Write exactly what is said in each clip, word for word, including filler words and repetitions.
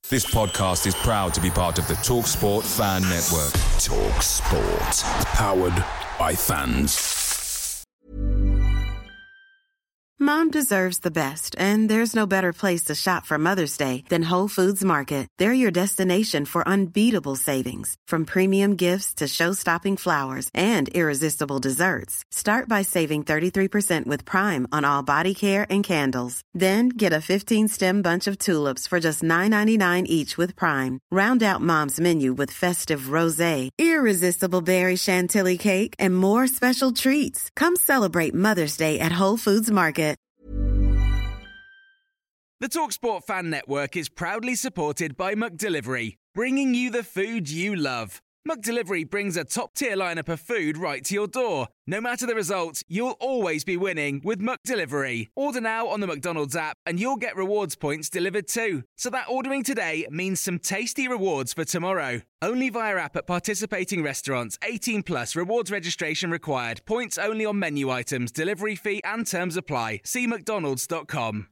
This podcast is proud to be part of the TalkSport Fan Network. TalkSport. Powered by fans. Mom deserves the best, and there's no better place to shop for Mother's Day than Whole Foods Market. They're your destination for unbeatable savings, from premium gifts to show-stopping flowers and irresistible desserts. Start by saving thirty-three percent with Prime on all body care and candles. Then get a fifteen-stem bunch of tulips for just nine ninety-nine each with Prime. Round out Mom's menu with festive rosé, irresistible berry chantilly cake, and more special treats. Come celebrate Mother's Day at Whole Foods Market. The TalkSport Fan Network is proudly supported by McDelivery, bringing you the food you love. McDelivery brings a top-tier lineup of food right to your door. No matter the result, you'll always be winning with McDelivery. Order now on the McDonald's app and you'll get rewards points delivered too. So that ordering today means some tasty rewards for tomorrow. Only via app at participating restaurants. eighteen plus, rewards registration required. Points only on menu items, delivery fee and terms apply. See mcdonalds dot com.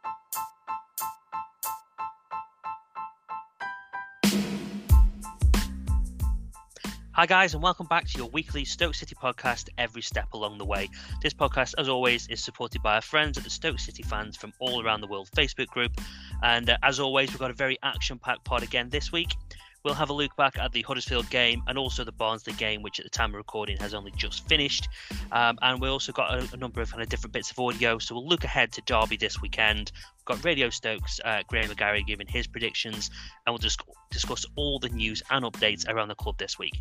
Hi guys, and welcome back to your weekly Stoke City podcast, Every Step Along the Way. This podcast, as always, is supported by our friends at the Stoke City Fans from all around the world Facebook group. And uh, as always, we've got a very action-packed pod again this week. We'll have a look back at the Huddersfield game and also the Barnsley game, which at the time of recording has only just finished. Um, and we also got a, a number of kind of different bits of audio. So we'll look ahead to Derby this weekend. We've got Radio Stokes, uh, Graham McGarry giving his predictions, and we'll just discuss all the news and updates around the club this week.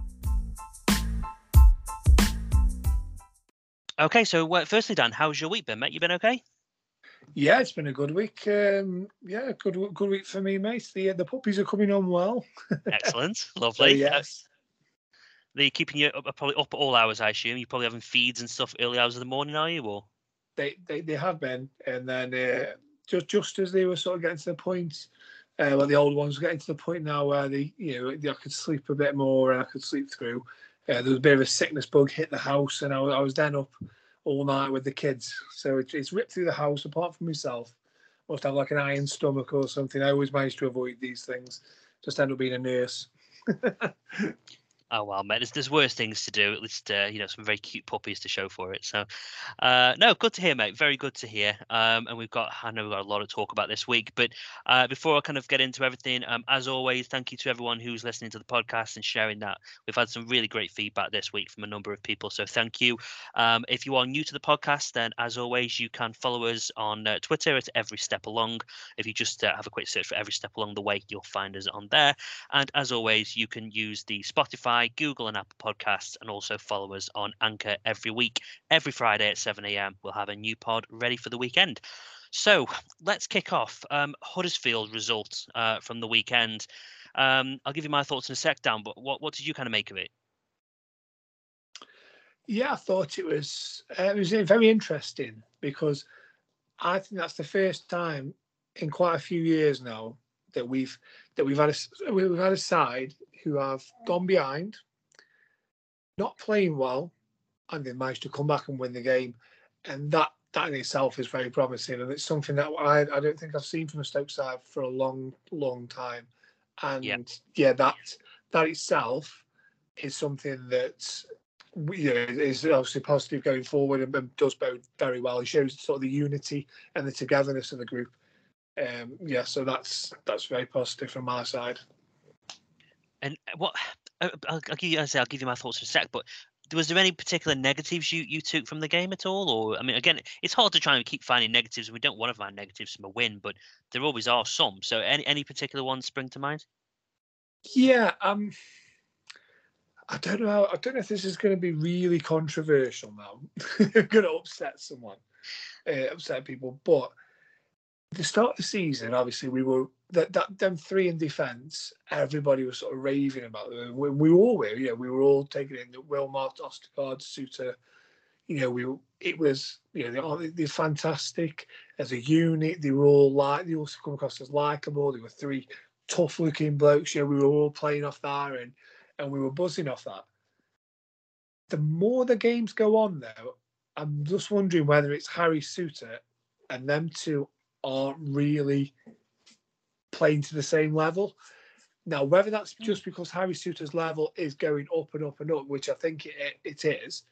Okay, so uh, firstly, Dan, how's your week been, mate? You been okay? Yeah, it's been a good week. Um, yeah, good good week for me, mate. The the puppies are coming on well. Excellent, lovely. So, yes. Uh, they're keeping you up, probably up at all hours, I assume. You're probably having feeds and stuff early hours of the morning, are you? Or they they, they have been, and then uh, just just as they were sort of getting to the point, uh, well, the old ones were getting to the point now where they, you know, I could sleep a bit more and I could sleep through. Uh, there was a bit of a sickness bug hit the house, and I, I was then up all night with the kids. So it, it's ripped through the house. Apart from myself, must have like an iron stomach or something. I always manage to avoid these things. Just end up being a nurse. Oh, well, mate, there's, there's worse things to do. At least, uh, you know, some very cute puppies to show for it. So, uh, no, good to hear, mate. Very good to hear. Um, and we've got, I know we've got a lot of talk about this week. But uh, before I kind of get into everything, um, as always, thank you to everyone who's listening to the podcast and sharing that. We've had some really great feedback this week from a number of people. So thank you. Um, if you are new to the podcast, then as always, you can follow us on uh, Twitter at Every Step Along. If you just uh, have a quick search for Every Step Along the Way, you'll find us on there. And as always, you can use the Spotify, Google and Apple podcasts, and also follow us on Anchor every week. Every Friday at seven a.m. we'll have a new pod ready for the weekend. So let's kick off. Um, Huddersfield results uh, from the weekend. Um, I'll give you my thoughts in a sec, Dan, but what, what did you kind of make of it? Yeah, I thought it was uh, it was very interesting because I think that's the first time in quite a few years now that we've that we've had a we've had a side who have gone behind, not playing well, and they managed to come back and win the game. And that, that in itself is very promising. And it's something that I, I don't think I've seen from a Stoke side for a long, long time. And yeah, yeah that that itself is something that, you know, is obviously positive going forward and, and does bode very well. It shows sort of the unity and the togetherness of the group. Um, yeah, so that's that's very positive from my side. And what I'll, I'll give you, I'll, say, I'll give you my thoughts in a sec. But was there any particular negatives you, you took from the game at all? Or I mean, again, it's hard to try and keep finding negatives, and we don't want to find negatives from a win, but there always are some. So, any any particular ones spring to mind? Yeah, um, I don't know. I don't know if this is going to be really controversial now. Going to upset someone, uh, upset people, but. At the start of the season, obviously, we were that, that them three in defence. Everybody was sort of raving about them. We, we all were, you know, we were all taking in the Wilmot, Ostergaard, Suter. You know, we it was, you know, they're, they're fantastic as a unit. They were all like, they also come across as likable. They were three tough-looking blokes. You know, we were all playing off that, and and we were buzzing off that. The more the games go on, though, I'm just wondering whether it's Harry Suter and them two aren't really playing to the same level. Now, whether that's just because Harry Souttar's level is going up and up and up, which I think it, it is,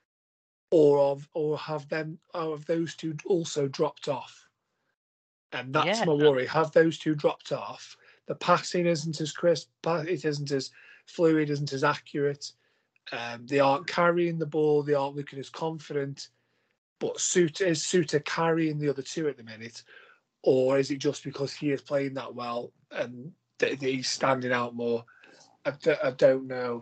or of or have them or have those two also dropped off, and that's Yeah. my worry. Have those two dropped off? The passing isn't as crisp. It isn't as fluid. Isn't as accurate. Um, they aren't carrying the ball. They aren't looking as confident. But Souttar, is Souttar carrying the other two at the minute, or is it just because he is playing that well and that he's standing out more? I, d- I don't know.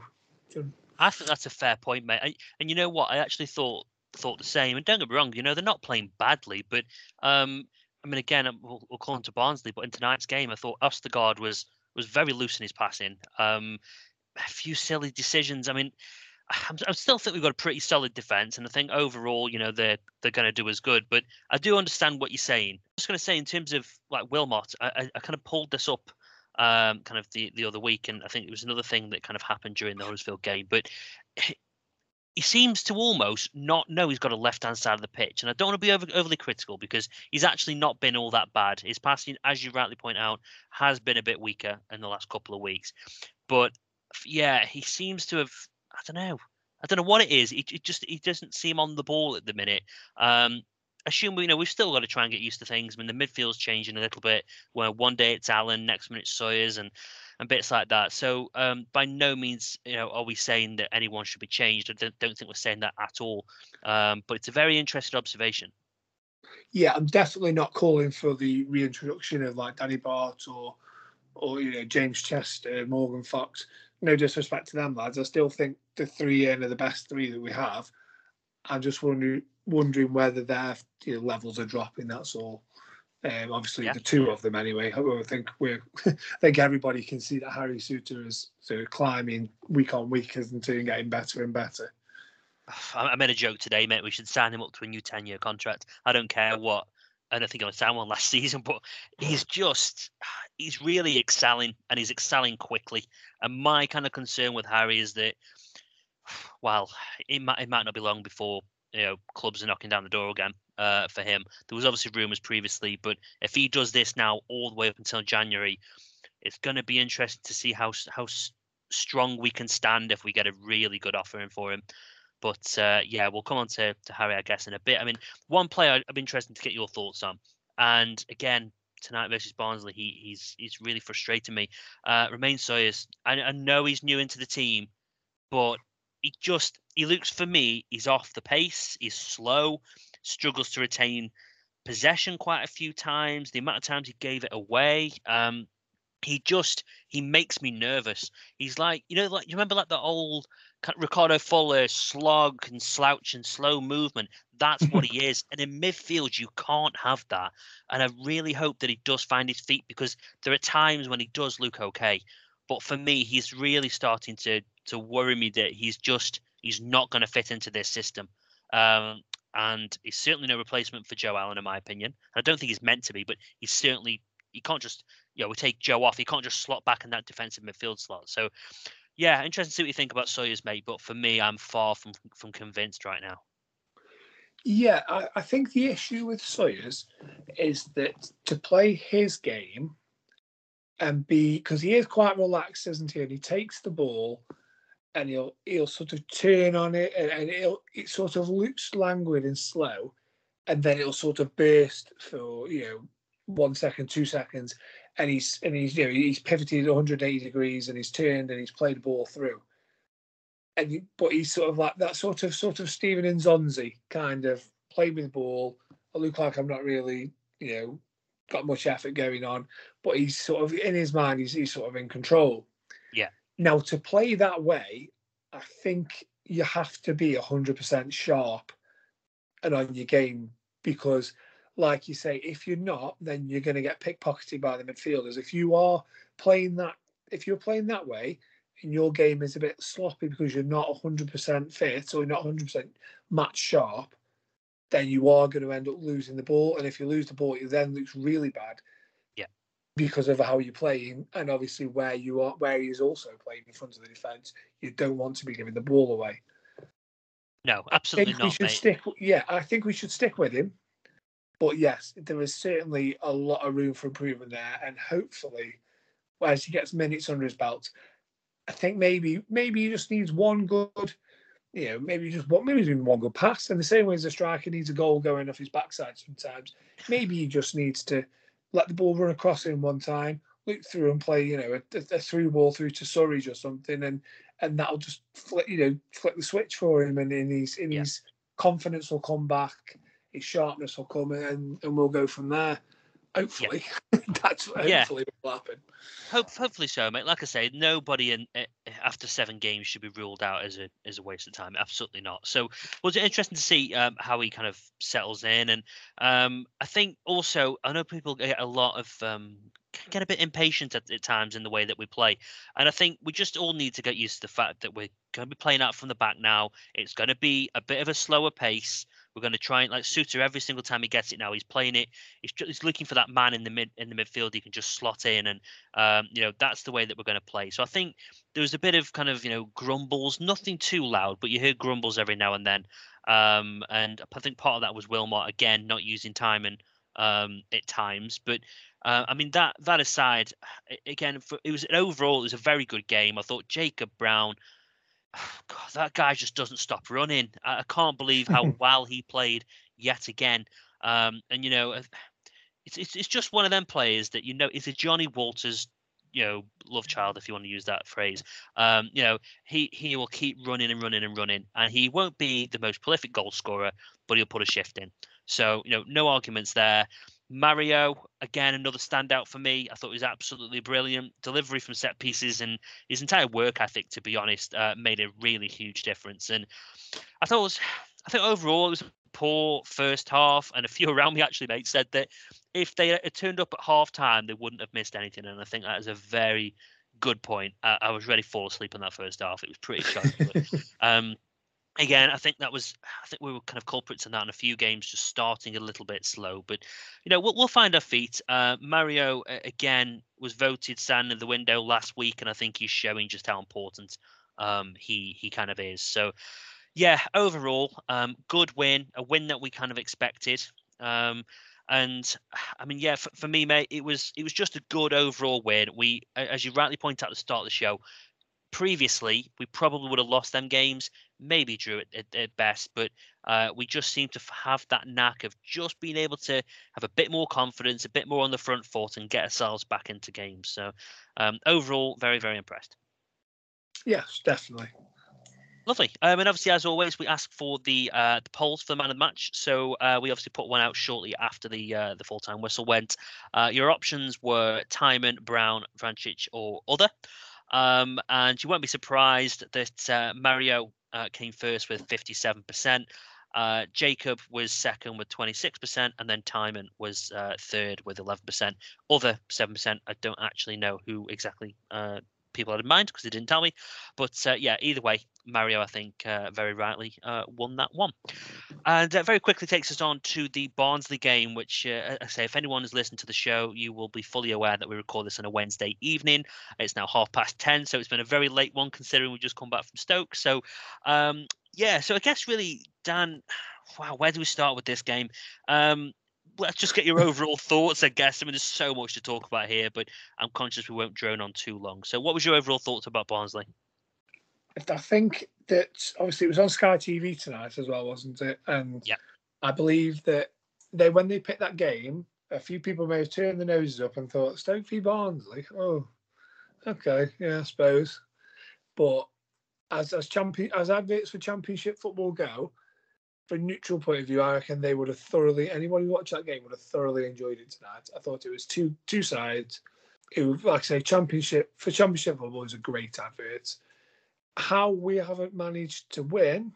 I think that's a fair point, mate. I, and you know what? I actually thought thought the same. And don't get me wrong, you know, they're not playing badly, but um, I mean, again, we'll, we'll call him to Barnsley, but in tonight's game, I thought Østergaard was was very loose in his passing. Um, a few silly decisions. I mean, I'm, I still think we've got a pretty solid defence, and I think overall, you know, they're they're going to do as good. But I do understand what you're saying. I'm just going to say, in terms of like Wilmot, I, I, I kind of pulled this up um, kind of the, the other week, and I think it was another thing that kind of happened during the Huddersfield game. But he, he seems to almost not know he's got a left-hand side of the pitch, and I don't want to be over, overly critical because he's actually not been all that bad. His passing, as you rightly point out, has been a bit weaker in the last couple of weeks. But yeah, he seems to have. I don't know. I don't know what it is. It, it just he doesn't seem on the ball at the minute. Um, assume you know we've still got to try and get used to things. I mean, the midfield's changing a little bit. Where one day it's Allen, next minute it's Sawyers, and and bits like that. So um, by no means you know are we saying that anyone should be changed. I don't, don't think we're saying that at all. Um, but it's a very interesting observation. Yeah, I'm definitely not calling for the reintroduction of like Danny Bart or or you know James Chester, Morgan Fox. No disrespect to them lads. I still think the three in are the best three that we have. I'm just wondering wondering whether their you know, levels are dropping. That's all. Um, obviously, yeah. The two of them anyway. I think we're. I think everybody can see that Harry Souttar is sort of climbing week on week, isn't he, and getting better and better. I made a joke today, mate. We should sign him up to a new ten-year contract. I don't care what. I don't think I signed one last season, but he's just, he's really excelling, and he's excelling quickly. And my kind of concern with Harry is that, well, it might, it might not be long before, you know, clubs are knocking down the door again uh, for him. There was obviously rumours previously, but if he does this now all the way up until January, it's going to be interesting to see how how strong we can stand if we get a really good offer in for him. But uh, yeah, we'll come on to, to Harry, I guess, in a bit. I mean, one player I'd be interested to get your thoughts on. And again, tonight versus Barnsley, he, he's he's really frustrating me. Uh, Romain Sawyers, I, I know he's new into the team, but he just, he looks, for me, he's off the pace. He's slow, struggles to retain possession quite a few times. The amount of times he gave it away. Um, he just, he makes me nervous. He's like, you know, like, you remember like the old Ricardo Fuller slog and slouch and slow movement? That's what he is. And in midfield, you can't have that. And I really hope that he does find his feet, because there are times when he does look okay. But for me, he's really starting to to worry me that he's just, he's not going to fit into this system. Um, and he's certainly no replacement for Joe Allen, in my opinion. I don't think he's meant to be, but he's certainly, he can't just, you know, we take Joe off. He can't just slot back in that defensive midfield slot. So, yeah, interesting to see what you think about Sawyers, mate. But for me, I'm far from from convinced right now. Yeah, I, I think the issue with Sawyers is that to play his game and be, because he is quite relaxed, isn't he? And he takes the ball and he'll he'll sort of turn on it, and, and it'll it sort of looks languid and slow, and then it'll sort of burst for you know one second, two seconds, and he's and he's you know he's pivoted one hundred eighty degrees, and he's turned and he's played the ball through. And he, but he's sort of like that sort of sort of Steven Nzonzi kind of play with the ball. I look like I'm not really you know got much effort going on, but he's sort of in his mind he's he's sort of in control. Yeah. Now to play that way, I think you have to be one hundred percent sharp and on your game, because like you say, if you're not, then you're going to get pickpocketed by the midfielders. If you are playing that, if you're playing that way, and your game is a bit sloppy because you're not one hundred percent fit or you're not one hundred percent match sharp, then you are going to end up losing the ball. And if you lose the ball, it then looks really bad. Yeah. Because of how you're playing, and obviously where you are, where he's also playing in front of the defence, you don't want to be giving the ball away. No, absolutely I think not. We should mate. stick. Yeah, I think we should stick with him. But yes, there is certainly a lot of room for improvement there, and hopefully, as he gets minutes under his belt, I think maybe maybe he just needs one good, you know, maybe just one, maybe even one good pass. In the same way as a striker needs a goal going off his backside sometimes, maybe he just needs to let the ball run across him one time, loop through and play, you know, a, a through ball through to Surridge or something, and and that'll just flip, you know, flip the switch for him, and in his in Yeah. his confidence will come back, his sharpness will come, and and we'll go from there. Hopefully, yeah. That's hopefully Yeah. what will happen. Hope, hopefully so, mate. Like I say, nobody in uh, after seven games should be ruled out as a as a waste of time. Absolutely not. So, was it interesting to see um, how he kind of settles in? And um, I think also, I know people get a lot of um, get a bit impatient at, at times in the way that we play, and I think we just all need to get used to the fact that we're going to be playing out from the back now. It's going to be a bit of a slower pace. We're going to try and like Suter every single time he gets it now. He's playing it. He's, he's looking for that man in the mid in the midfield. He can just slot in, and um, you know that's the way that we're going to play. So I think there was a bit of kind of you know grumbles, nothing too loud, but you hear grumbles every now and then. Um, and I think part of that was Wilmot again not using time and um, at times. But uh, I mean that that aside, again, for, it was overall it was a very good game. I thought Jacob Brown. God, that guy just doesn't stop running. I, I can't believe how well he played yet again. Um, and you know, it's, it's it's just one of them players that you know is a Johnny Walters, you know, love child if you want to use that phrase. Um, you know, he he will keep running and running and running, and he won't be the most prolific goal scorer, but he'll put a shift in. So you know, no arguments there. Mario, again, another standout for me. I thought he was absolutely brilliant. Delivery from set pieces and his entire work ethic, to be honest, uh, made a really huge difference. And I thought it was, I think overall it was a poor first half. And a few around me actually, mate, said that if they had turned up at half time, they wouldn't have missed anything. And I think that is a very good point. Uh, I was ready to fall asleep in that first half. It was pretty shocking. um, Again, I think that was. I think we were kind of culprits in that in a few games, just starting a little bit slow. But you know, we'll we'll find our feet. Uh, Mario uh, again was voted San in the window last week, and I think he's showing just how important um, he he kind of is. So, yeah, overall, um, good win, a win that we kind of expected. Um, and I mean, yeah, for, for me, mate, it was it was just a good overall win. We, as you rightly point out at the start of the show. Previously, we probably would have lost them games, maybe drew it at, at best, but uh, we just seem to have that knack of just being able to have a bit more confidence, a bit more on the front foot, and get ourselves back into games. So, um, overall, very, very impressed. Yes, definitely. Lovely. Um, and obviously, as always, we ask for the uh, the polls for the man of the match. So uh, we obviously put one out shortly after the uh, the full time whistle went. Uh, your options were Timon, Brown, Vrancic, or other. Um, and you won't be surprised that uh, Mario uh, came first with fifty-seven percent. Uh, Jacob was second with twenty-six percent, and then Timon was uh, third with eleven percent. Other seven percent, I don't actually know who exactly uh, people had in mind because they didn't tell me. But uh, yeah, either way, Mario, I think, uh, very rightly uh, won that one. And uh, very quickly takes us on to the Barnsley game, which uh, I say, if anyone has listened to the show, you will be fully aware that we record this on a Wednesday evening. It's now half past ten, so it's been a very late one considering we just come back from Stoke. So, um, yeah, so I guess really, Dan, wow, where do we start with this game? Um, let's just get your overall thoughts, I guess. I mean, there's so much to talk about here, but I'm conscious we won't drone on too long. So what was your overall thoughts about Barnsley? I think that obviously it was on Sky T V tonight as well, wasn't it? And yeah. I believe that they, when they picked that game, a few people may have turned their noses up and thought, Stoke v Barnsley, oh, okay, yeah, I suppose. But as as champion as adverts for Championship football go, from a neutral point of view, I reckon they would have thoroughly, anyone who watched that game would have thoroughly enjoyed it tonight. I thought it was two two sides. It was, like I say, Championship for Championship football is a great advert. How we haven't managed to win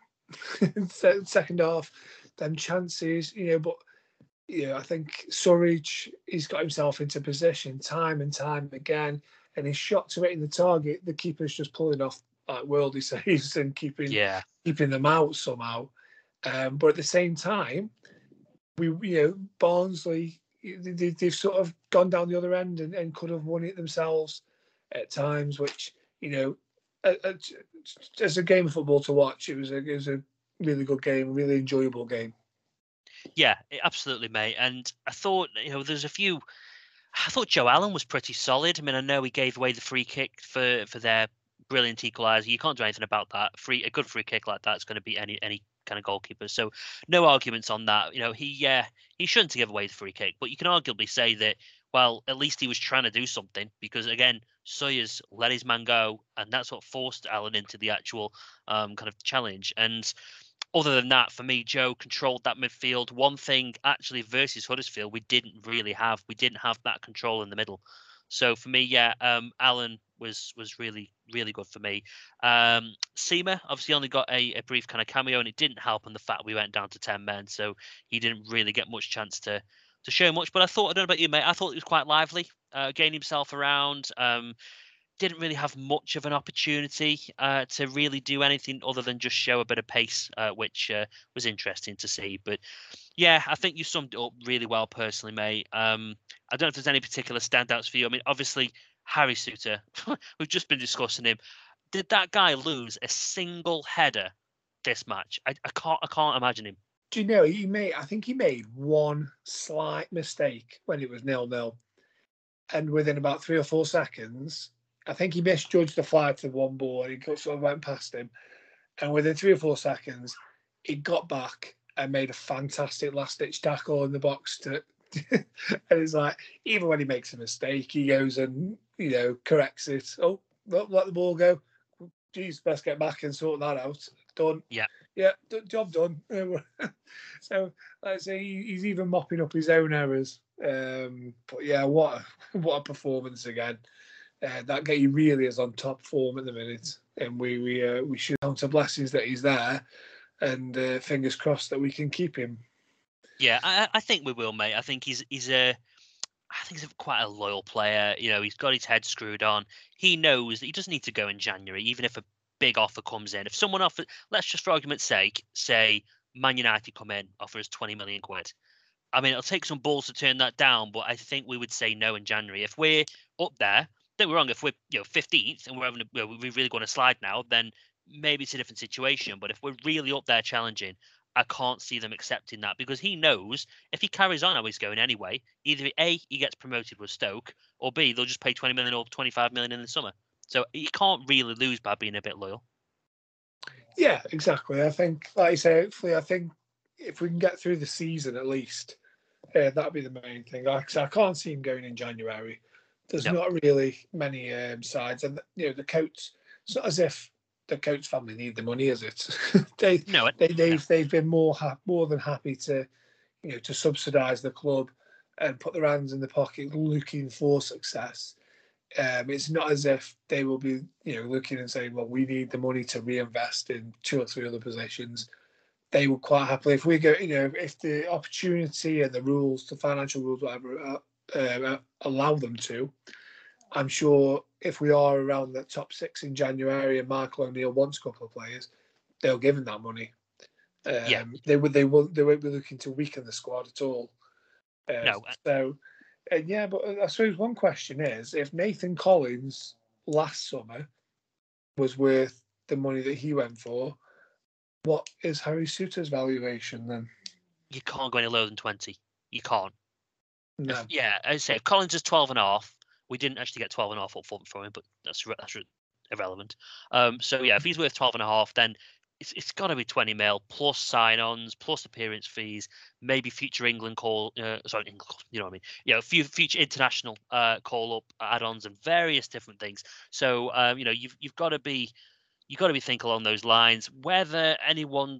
second half, them chances, you know, but you know, I think Surridge, he's got himself into position time and time again, and his shot to hitting the target, the keeper's just pulling off like worldly saves and keeping yeah. keeping them out somehow. Um, but at the same time, we you know Barnsley, they, they've sort of gone down the other end and, and could have won it themselves at times, which you know. As a game of football to watch, it was a it was a really good game, really enjoyable game. Yeah, absolutely, mate. And I thought, you know, there's a few. I thought Joe Allen was pretty solid. I mean, I know he gave away the free kick for for their brilliant equaliser. You can't do anything about that. Free a good free kick like that's going to beat any any kind of goalkeeper. So no arguments on that. You know, he yeah, he shouldn't have given away the free kick, but you can arguably say that, well, at least he was trying to do something, because again, Sawyers let his man go, and that's what forced Allen into the actual um, kind of challenge. And other than that, for me, Joe controlled that midfield. One thing actually versus Huddersfield, we didn't really have. We didn't have that control in the middle. So for me, yeah, um, Allen was was really really good for me. Um, Seema obviously only got a, a brief kind of cameo, and it didn't help on the fact we went down to ten men, so he didn't really get much chance to to show much. But I thought, I don't know about you, mate, I thought he was quite lively, uh, getting himself around. Um, didn't really have much of an opportunity uh, to really do anything other than just show a bit of pace, uh, which uh, was interesting to see. But yeah, I think you summed it up really well, personally, mate. Um, I don't know if there's any particular standouts for you. I mean, obviously, Harry Souttar, we've just been discussing him. Did that guy lose a single header this match? I, I can't. I can't imagine him. Do you know he made? I think he made one slight mistake when it was nil nil, and within about three or four seconds, I think he misjudged the fly to one ball and he sort of went past him. And within three or four seconds, he got back and made a fantastic last-ditch tackle in the box. To, and it's like, even when he makes a mistake, he goes and, you know, corrects it. Oh, let, let the ball go. Geez, best get back and sort that out. Done. Yeah. Yeah, job done. So, like I say, he's even mopping up his own errors. Um, but yeah, what a, what a performance again. Uh, that guy really is on top form at the minute, and we we uh, we should count our blessings that he's there, and uh, fingers crossed that we can keep him. Yeah, I, I think we will, mate. I think he's he's a, I think he's quite a loyal player. You know, he's got his head screwed on. He knows that he doesn't need to go in January, even if a big offer comes in. If someone offers, let's just for argument's sake, say Man United come in, offer us twenty million quid. I mean, it'll take some balls to turn that down, but I think we would say no in January. If we're up there, don't get me wrong, if we're, you know, fifteenth and we're having a, you know, we really going to slide now, then maybe it's a different situation. But if we're really up there challenging, I can't see them accepting that, because he knows if he carries on how he's going anyway, either A, he gets promoted with Stoke, or B, they'll just pay twenty million or twenty-five million in the summer. So he can't really lose by being a bit loyal. Yeah, exactly. I think, like you say, hopefully, I think if we can get through the season at least, uh, that'd be the main thing. Like I said, I can't see him going in January. There's no. not really many um, sides, and you know the Coates. It's not as if the Coates family need the money, is it? they, no, they, they've no. they've been more ha- more than happy to, you know, to subsidise the club and put their hands in the pocket, looking for success. Um, it's not as if they will be, you know, looking and saying, "Well, we need the money to reinvest in two or three other positions." They would quite happily, if we go, you know, if the opportunity and the rules, the financial rules, whatever. Uh, Uh, allow them to. I'm sure if we are around the top six in January and Michael O'Neill wants a couple of players, they'll give him that money. Um, yeah, they would. They will. They won't be looking to weaken the squad at all. Uh, no. So, and yeah, but I suppose one question is, if Nathan Collins last summer was worth the money that he went for, what is Harry Souttar's valuation then? You can't go any lower than twenty. You can't. No. If, yeah, I say if Collins is twelve and a half. We didn't actually get twelve and a half up front from him, but that's that's irrelevant. Um, so yeah, if he's worth twelve and a half, then it's it's got to be twenty mil plus sign-ons, plus appearance fees, maybe future England call, uh, sorry, England, you know what I mean? Yeah, few future international uh, call-up add-ons and various different things. So um, you know, you've you've got to be you've got to be thinking along those lines. Whether anyone,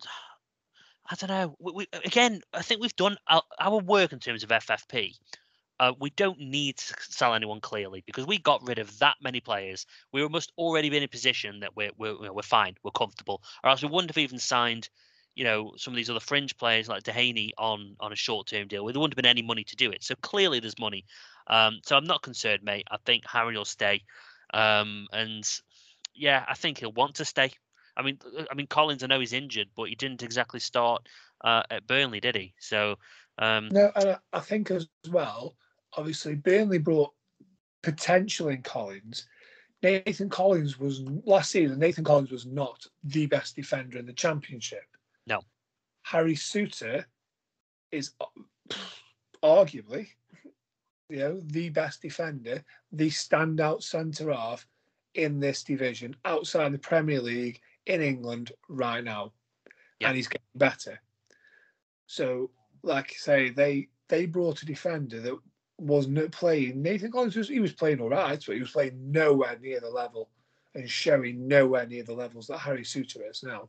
I don't know. We, we, again, I think we've done our, our work in terms of F F P. Uh, we don't need to sell anyone clearly, because we got rid of that many players. We must already be in a position that we're we're, you know, we're fine, we're comfortable, or else we wouldn't have even signed, you know, some of these other fringe players like Dehaney on on a short term deal. There wouldn't have been any money to do it. So clearly there's money. Um, so I'm not concerned, mate. I think Harry will stay, um, and yeah, I think he'll want to stay. I mean, I mean Collins, I know he's injured, but he didn't exactly start uh, at Burnley, did he? So um, no, and I think as well. Obviously, Burnley brought potential in Collins. Nathan Collins was last season. Nathan Collins was not the best defender in the Championship. No. Harry Souttar is arguably, you know, the best defender, the standout centre half in this division outside the Premier League in England right now. Yeah. And he's getting better. So, like I say, they they brought a defender that wasn't playing. Nathan Collins was he was playing all right, but he was playing nowhere near the level and showing nowhere near the levels that Harry Souttar is now.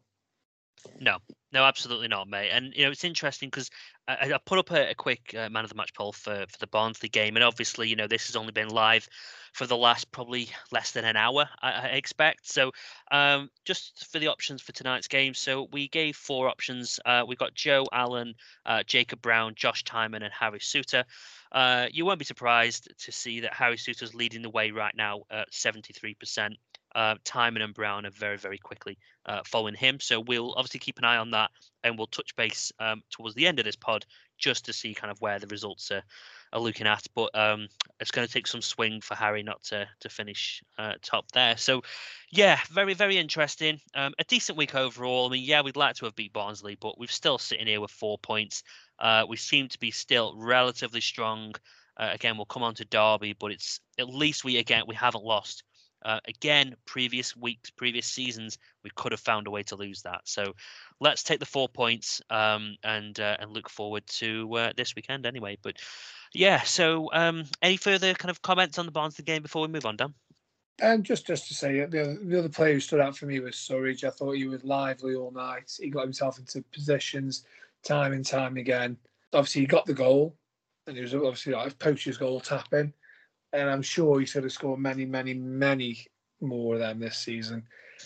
No, no, absolutely not, mate. And you know, it's interesting because I, I put up a, a quick uh, man of the match poll for for the Barnsley game, and obviously, you know, this has only been live for the last probably less than an hour, I, I expect. So, um, just for the options for tonight's game, so we gave four options. Uh, we got Joe Allen, uh, Jacob Brown, Josh Tymon, and Harry Souttar. Uh, you won't be surprised to see that Harry Souttar's leading the way right now at seventy-three percent. Uh, Tymon and Brown are very, very quickly uh, following him. So we'll obviously keep an eye on that, and we'll touch base um, towards the end of this pod just to see kind of where the results are, are looking at. But um, it's going to take some swing for Harry not to to finish uh, top there. So, yeah, very, very interesting. Um, a decent week overall. I mean, yeah, we'd like to have beat Barnsley, but we're still sitting here with four points. Uh, we seem to be still relatively strong. Uh, again, we'll come on to Derby, but it's at least we again we haven't lost. Uh, again, previous weeks, previous seasons, we could have found a way to lose that. So let's take the four points um, and uh, and look forward to uh, this weekend anyway. But yeah, so um, any further kind of comments on the Barnsley game before we move on, Dan? And um, just, just to say, the other, the other player who stood out for me was Surridge. I thought he was lively all night. He got himself into positions time and time again. Obviously, he got the goal, and he was obviously like a poacher's goal tapping. And I'm sure he should have scored many, many, many more of them this season.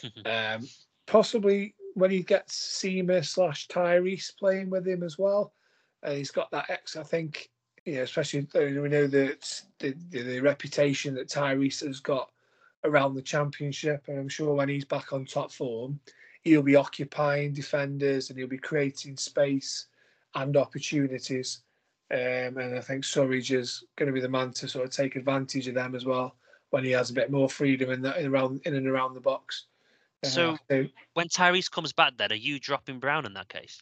um, possibly when he gets Seamer slash Tyrese playing with him as well. And he's got that X, I think, you know, especially we know that the, the, the reputation that Tyrese has got around the Championship. And I'm sure when he's back on top form, he'll be occupying defenders and he'll be creating space and opportunities. Um, and I think Surridge is going to be the man to sort of take advantage of them as well when he has a bit more freedom in that in around in and around the box. Uh, so, so when Tyrese comes back, then are you dropping Brown in that case?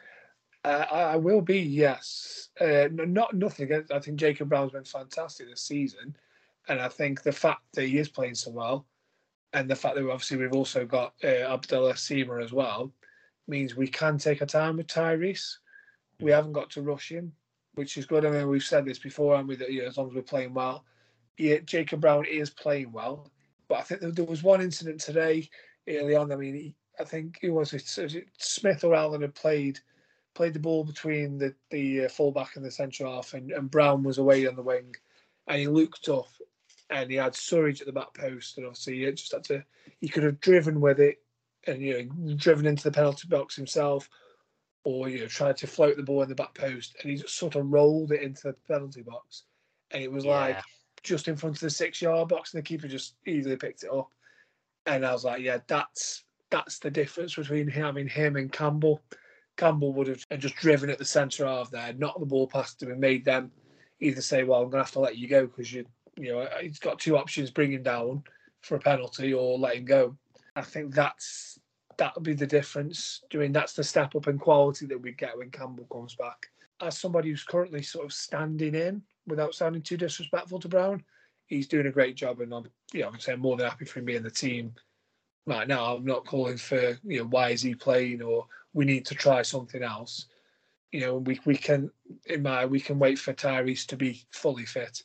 Uh, I, I will be, yes. Uh, not nothing against. I think Jacob Brown's been fantastic this season, and I think the fact that he is playing so well, and the fact that obviously we've also got uh, Abdallah Seamer as well, means we can take our time with Tyrese. We haven't got to rush him, which is good. I mean, we've said this before, haven't we, that you know, as long as we're playing well. Yeah, Jacob Brown is playing well. But I think there, there was one incident today early on. I mean, he, I think it was, it, was it Smith or Allen had played played the ball between the, the uh, fullback and the centre half, and, and Brown was away on the wing. And he looked up and he had Surridge at the back post. And obviously, he just had to, he could have driven with it and, you know, driven into the penalty box himself, or you know, tried to float the ball in the back post, and he just sort of rolled it into the penalty box, and it was yeah. like just in front of the six-yard box, and the keeper just easily picked it up. And I was like, yeah, that's that's the difference between having him and Campbell. Campbell would have just driven at the centre half there, knocked the ball past him, and made them either say, well, I'm going to have to let you go because you, you know, he's got two options: bring him down for a penalty or let him go. I think that's. That'll be the difference. I mean, that's the step up in quality that we get when Campbell comes back. As somebody who's currently sort of standing in, without sounding too disrespectful to Brown, he's doing a great job, and I'm, you know, I'm saying more than happy for me and the team. Right now, I'm not calling for, you know, why is he playing or we need to try something else. You know, we we can, in my, we can wait for Tyrese to be fully fit.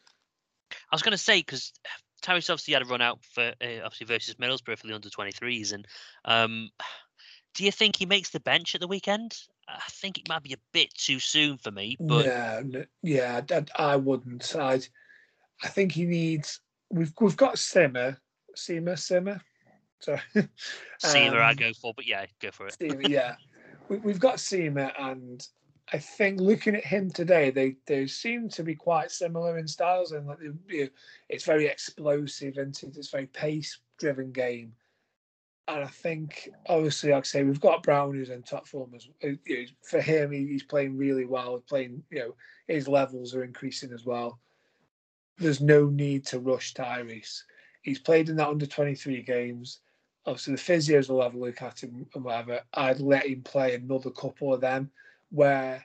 I was going to say because Tyrese obviously had a run out for uh, obviously versus Middlesbrough for the under twenty-threes, and um, do you think he makes the bench at the weekend? I think it might be a bit too soon for me, but yeah, no, yeah, I, I wouldn't. I, I think he needs. We've we've got Simmer, Simmer, Simmer. Sorry, Simmer, um, I go for, but yeah, go for it. Simmer, yeah, we, we've got Simmer, and I think looking at him today, they, they seem to be quite similar in styles, and like you know, it's very explosive and it's a very pace-driven game. And I think, obviously, like I say, we've got Brown who's in top form. As, you know, for him, he, he's playing really well. Playing, you know, his levels are increasing as well. There's no need to rush Tyrese. He's played in that under twenty-three games. Obviously, the physios will have a look at him and whatever. I'd let him play another couple of them, where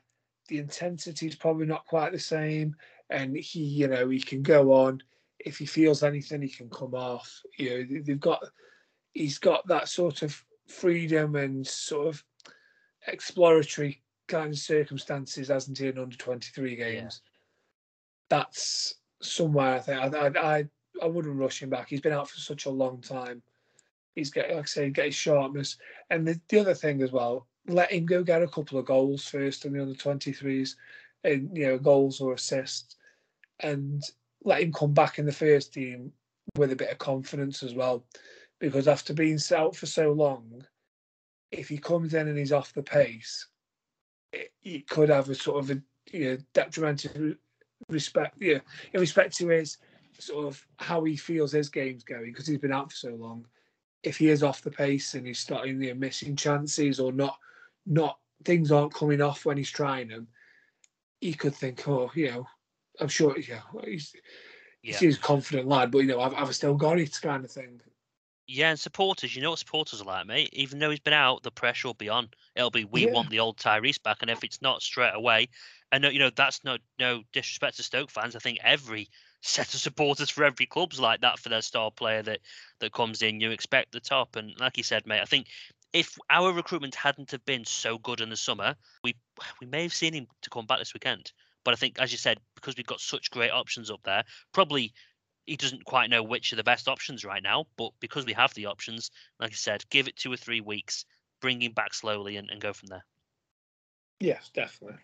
the intensity is probably not quite the same, and he, you know, he can go on. If he feels anything, he can come off. You know, they've got, he's got that sort of freedom and sort of exploratory kind of circumstances, hasn't he, in under twenty-three games? Yeah. That's somewhere I think I, I I I wouldn't rush him back. He's been out for such a long time. He's got, like I say, get his sharpness. And the, the other thing as well, let him go get a couple of goals first in the under twenty-threes, and you know, goals or assists, and let him come back in the first team with a bit of confidence as well. Because after being out for so long, if he comes in and he's off the pace, it, it could have a sort of a, you know, detrimental respect, yeah, in respect to his sort of how he feels his game's going, because he's been out for so long. If he is off the pace and he's starting, you know, missing chances or not, not things aren't coming off when he's trying them, he could think, oh, you know, I'm sure, yeah, he's, yeah. he's a confident lad, but you know, I've, I've still got it, kind of thing. Yeah, and supporters, you know what supporters are like, mate. Even though he's been out, the pressure will be on. It'll be, we yeah. want the old Tyrese back, and if it's not straight away, and you know, that's no no disrespect to Stoke fans. I think every set of supporters for every club's like that for their star player that that comes in. You expect the top, and like you said, mate, I think if our recruitment hadn't have been so good in the summer, we we may have seen him to come back this weekend. But I think, as you said, because we've got such great options up there, probably he doesn't quite know which are the best options right now. But because we have the options, like I said, give it two or three weeks, bring him back slowly, and, and go from there. Yes, definitely.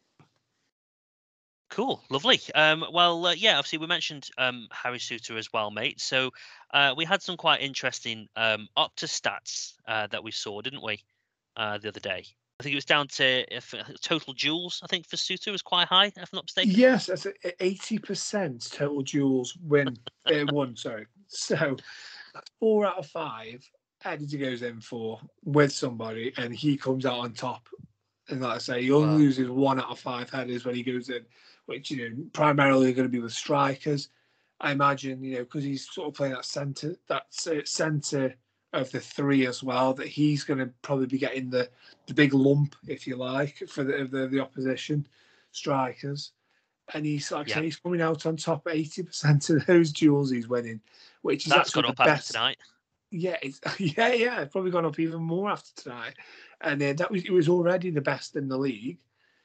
Cool, lovely. Um, well, uh, yeah, obviously we mentioned um, Harry Souttar as well, mate. So uh, we had some quite interesting um, Opta stats uh, that we saw, didn't we, uh, the other day? I think it was down to if, uh, total duels. I think for Souttar was quite high, if I'm not mistaken. Yes, that's eighty percent total duels win. uh, won, sorry. So that's four out of five Eddie goes in for with somebody, and he comes out on top. And like I say, he only wow. loses one out of five headers when he goes in, which, you know, primarily going to be with strikers. I imagine, you know, because he's sort of playing that centre, that uh, centre of the three as well, that he's going to probably be getting the, the big lump, if you like, for the the, the opposition strikers. And he's, like yeah. I say, he's coming out on top eighty percent of those duels he's winning, which is That's actually got up the best. After tonight. Yeah, it's, yeah, yeah. It's probably gone up even more after tonight. And uh, that was, it was already the best in the league.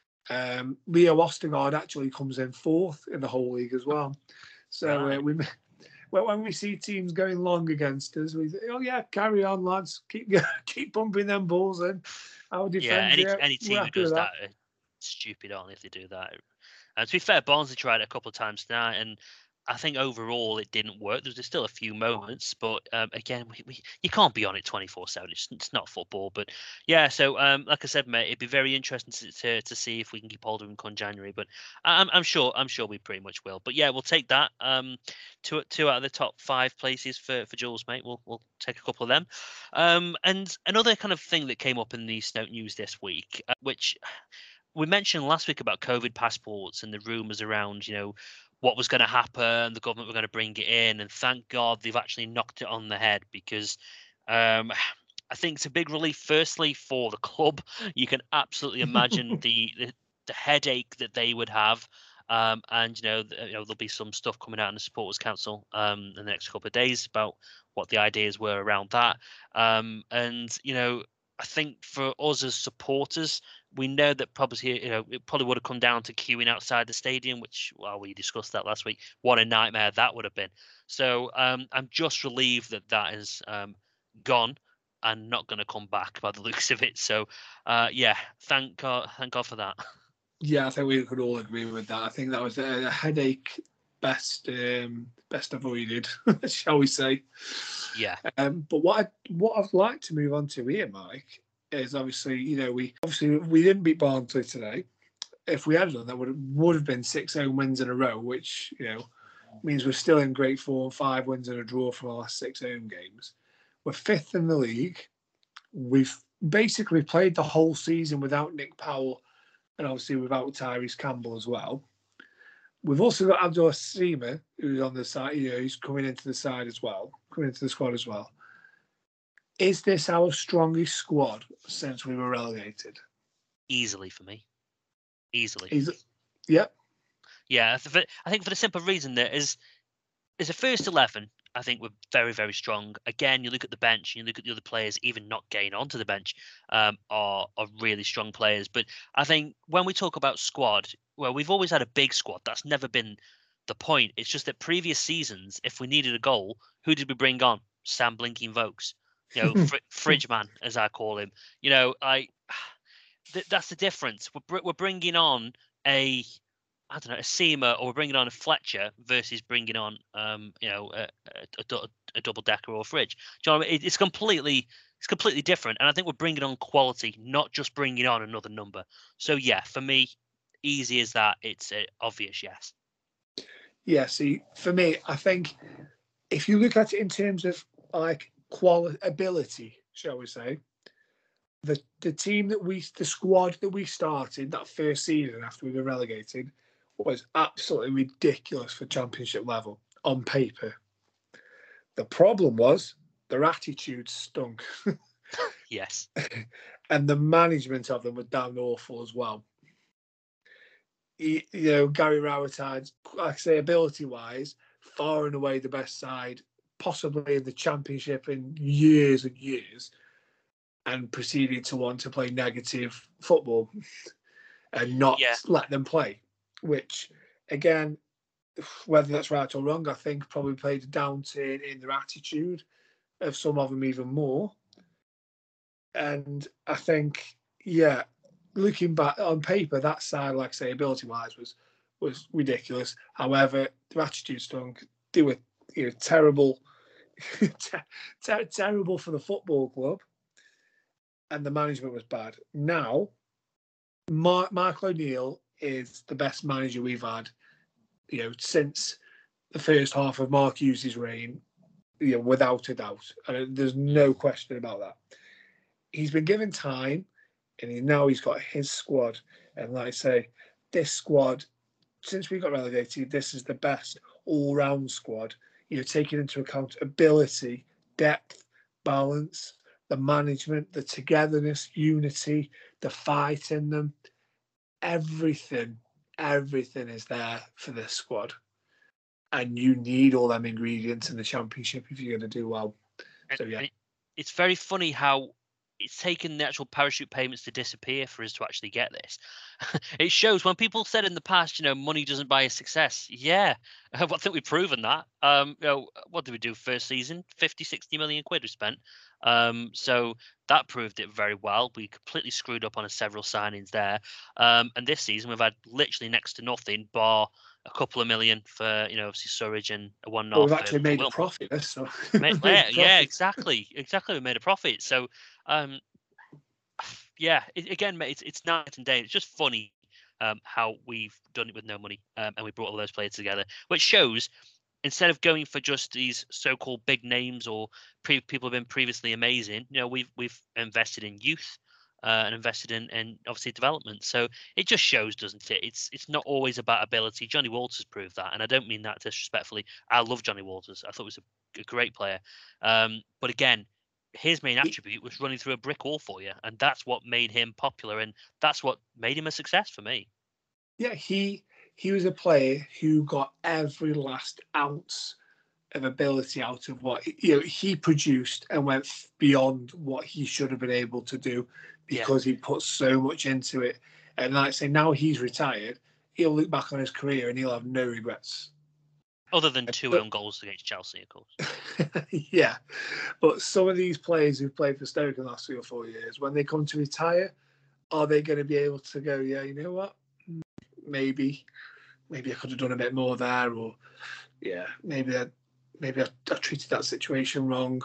Um, Leo Ostergaard actually comes in fourth in the whole league as well. So right. uh, we, well, when we see teams going long against us, we think, oh yeah, carry on, lads, keep keep pumping them balls in. Our defense, yeah, any yeah, any team that does that, that are stupid, aren't they, if they do that? And to be fair, Barnsley tried it a couple of times tonight, and I think overall it didn't work. There's still a few moments, but um, again, we, we you can't be on it twenty-four seven. It's, it's not football. But yeah, so um, like I said, mate, it'd be very interesting to, to to see if we can keep hold of him come January. But I'm I'm sure I'm sure we pretty much will. But yeah, we'll take that. Um, two two out of the top five places for for Jules, mate. We'll we'll take a couple of them. Um, and another kind of thing that came up in the Stoke news this week, uh, which we mentioned last week about COVID passports and the rumours around, you know, what was going to happen, the government were going to bring it in, and thank God they've actually knocked it on the head, because um, I think it's a big relief, firstly, for the club. You can absolutely imagine the, the the headache that they would have, um, and, you know, the, you know, there'll be some stuff coming out in the Supporters Council um, in the next couple of days about what the ideas were around that, um, and, you know, I think for us as supporters, we know that probably, you know, it probably would have come down to queuing outside the stadium, which, well, we discussed that last week. What a nightmare that would have been. So um, I'm just relieved that that is um, gone and not going to come back by the looks of it. So, uh, yeah, thank God, thank God for that. Yeah, I think we could all agree with that. I think that was a headache best um, best avoided, shall we say? Yeah. Um, but what I what I'd like to move on to here, Mike, is obviously, you know, we obviously we didn't beat Barnsley today. If we had done, that would have, would have been six home wins in a row, which, you know, means we're still in great form, five wins and a draw from our last six home games. We're fifth in the league. We've basically played the whole season without Nick Powell, and obviously without Tyrese Campbell as well. We've also got Abdul Seema, who's on the side, you know, he's coming into the side as well, coming into the squad as well. Is this our strongest squad since we were relegated? Easily for me. easily. He's, yeah. Yeah, I think for the simple reason that is, as a first eleven, I think we're very, very strong. Again, you look at the bench, you look at the other players, even not getting onto the bench, um, are are really strong players. But I think when we talk about squad, well, we've always had a big squad. That's never been the point. It's just that previous seasons, if we needed a goal, who did we bring on? Sam Blinking Vokes, you know, fr- Fridge Man, as I call him. You know, I th- that's the difference. We're br- we're bringing on a I don't know, a Seamer, or we're bringing on a Fletcher versus bringing on, um, you know, a, a, a, a double decker or a Fridge. Do you know what I mean? It's completely, it's completely different, and I think we're bringing on quality, not just bringing on another number. So yeah, for me, easy as that. It's uh, obvious, yes. Yeah. See, for me, I think if you look at it in terms of like quality, ability, shall we say, the the team that we, the squad that we started that first season after we were relegated, was absolutely ridiculous for championship level on paper. The problem was their attitude stunk. Yes. And the management of them was damn awful as well. You, you know, Gary Rowetide's, like I say, ability-wise, far and away the best side, possibly in the championship in years and years, and proceeded to want to play negative football and not yeah. let them play. Which, again, whether that's right or wrong, I think probably played a downturn in their attitude of some of them even more. And I think, yeah, looking back on paper, that side, like I say, ability-wise, was was ridiculous. However, their attitude stunk. They were, you know, terrible, ter- ter- terrible for the football club, and the management was bad. Now, Mark, Mark O'Neill is the best manager we've had, you know, since the first half of Mark Hughes' reign, you know, without a doubt. And there's no question about that. He's been given time, and he, now he's got his squad. And like I say, this squad, since we got relegated, this is the best all-round squad. You know, taking into account ability, depth, balance, the management, the togetherness, unity, the fight in them. Everything, everything is there for this squad. And you need all them ingredients in the championship if you're going to do well. So, yeah. It's very funny how it's taken the actual parachute payments to disappear for us to actually get this. It shows when people said in the past, you know, money doesn't buy a success. Yeah, I think we've proven that. Um, you know, what did we do first season? fifty, sixty million quid we spent. Um, so that proved it very well. We completely screwed up on several signings there. Um, and this season we've had literally next to nothing bar a couple of million for, you know, obviously Surridge and a one well, off. we've actually made a profit. So. made, made yeah, yeah, exactly, exactly. We made a profit. So, um, yeah, it, again, mate, it's it's night and day. It's just funny um, how we've done it with no money, um, and we brought all those players together, which shows instead of going for just these so-called big names or pre- people have been previously amazing, you know, we've we've invested in youth. Uh, and invested in, in obviously development, so it just shows, doesn't it? It's it's not always about ability. Johnny Walters proved that, and I don't mean that disrespectfully. I love Johnny Walters. I thought he was a, a great player, um, but again, his main attribute was running through a brick wall for you, and that's what made him popular, and that's what made him a success for me. Yeah, he he was a player who got every last ounce of ability out of what, you know, he produced and went beyond what he should have been able to do because yeah. he put so much into it. And like I say, now he's retired, he'll look back on his career and he'll have no regrets. Other than two but, own goals against Chelsea, of course. Yeah. But some of these players who've played for Stoke in the last three or four years, when they come to retire, are they going to be able to go, yeah, you know what? Maybe, maybe I could have done a bit more there, or yeah, maybe I, maybe I, I treated that situation wrong.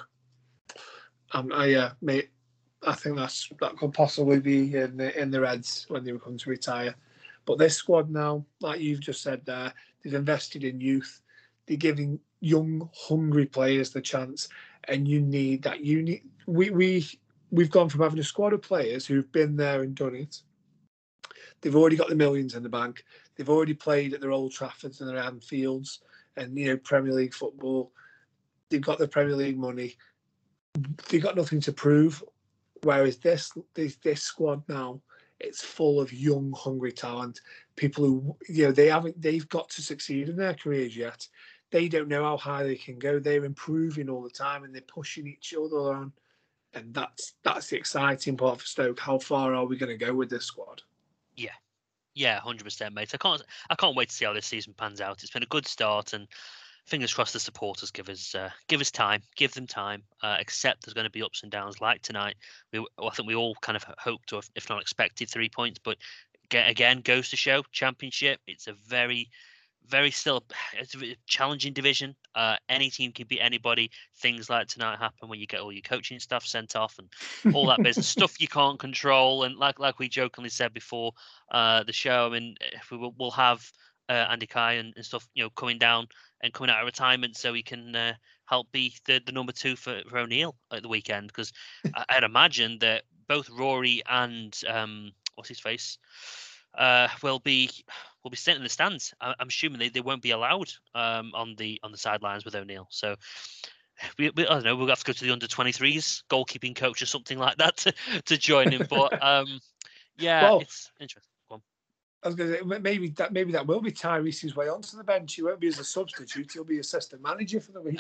Um, I, uh, may, I think that's that could possibly be in the in the Reds when they come to retire. But this squad now, like you've just said there, they've invested in youth. They're giving young, hungry players the chance, and you need that. You need we we we've gone from having a squad of players who've been there and done it. They've already got the millions in the bank. They've already played at their Old Traffords and their Anfields and, you know, Premier League football. They've got the Premier League money. They've got nothing to prove. Whereas this this, this squad now it's full of young, hungry talent. People who, you know, they haven't, they've got to succeed in their careers yet. They don't know how high they can go. They're improving all the time and they're pushing each other on. And that's that's the exciting part for Stoke. How far are we going to go with this squad? Yeah, yeah, one hundred percent, mate. I can't, I can't wait to see how this season pans out. It's been a good start, and fingers crossed the supporters give us, uh, give us time, give them time. Uh, accept there's going to be ups and downs like tonight. We, I think we all kind of hoped, or if not expected, three points. But again, goes to show, Championship. It's a very very still it's a challenging division. Uh, any team can beat anybody. Things like tonight happen when you get all your coaching stuff sent off and all that business stuff you can't control. And like like we jokingly said before uh, the show, I mean, we will we'll have uh, Andy Kai and, and stuff, you know, coming down and coming out of retirement so he can uh, help be the, the number two for, for O'Neill at the weekend. Because I'd imagine that both Rory and um, what's his face uh, will be. will be sitting in the stands. I'm assuming they, they won't be allowed um, on the on the sidelines with O'Neill. So we, we I don't know. We'll have to go to the under twenty-threes goalkeeping coach or something like that to, to join him. But um, yeah, well, it's interesting. Go on. I was going to say maybe that maybe that will be Tyrese's way onto the bench. He won't be as a substitute. He'll be assistant manager for the week.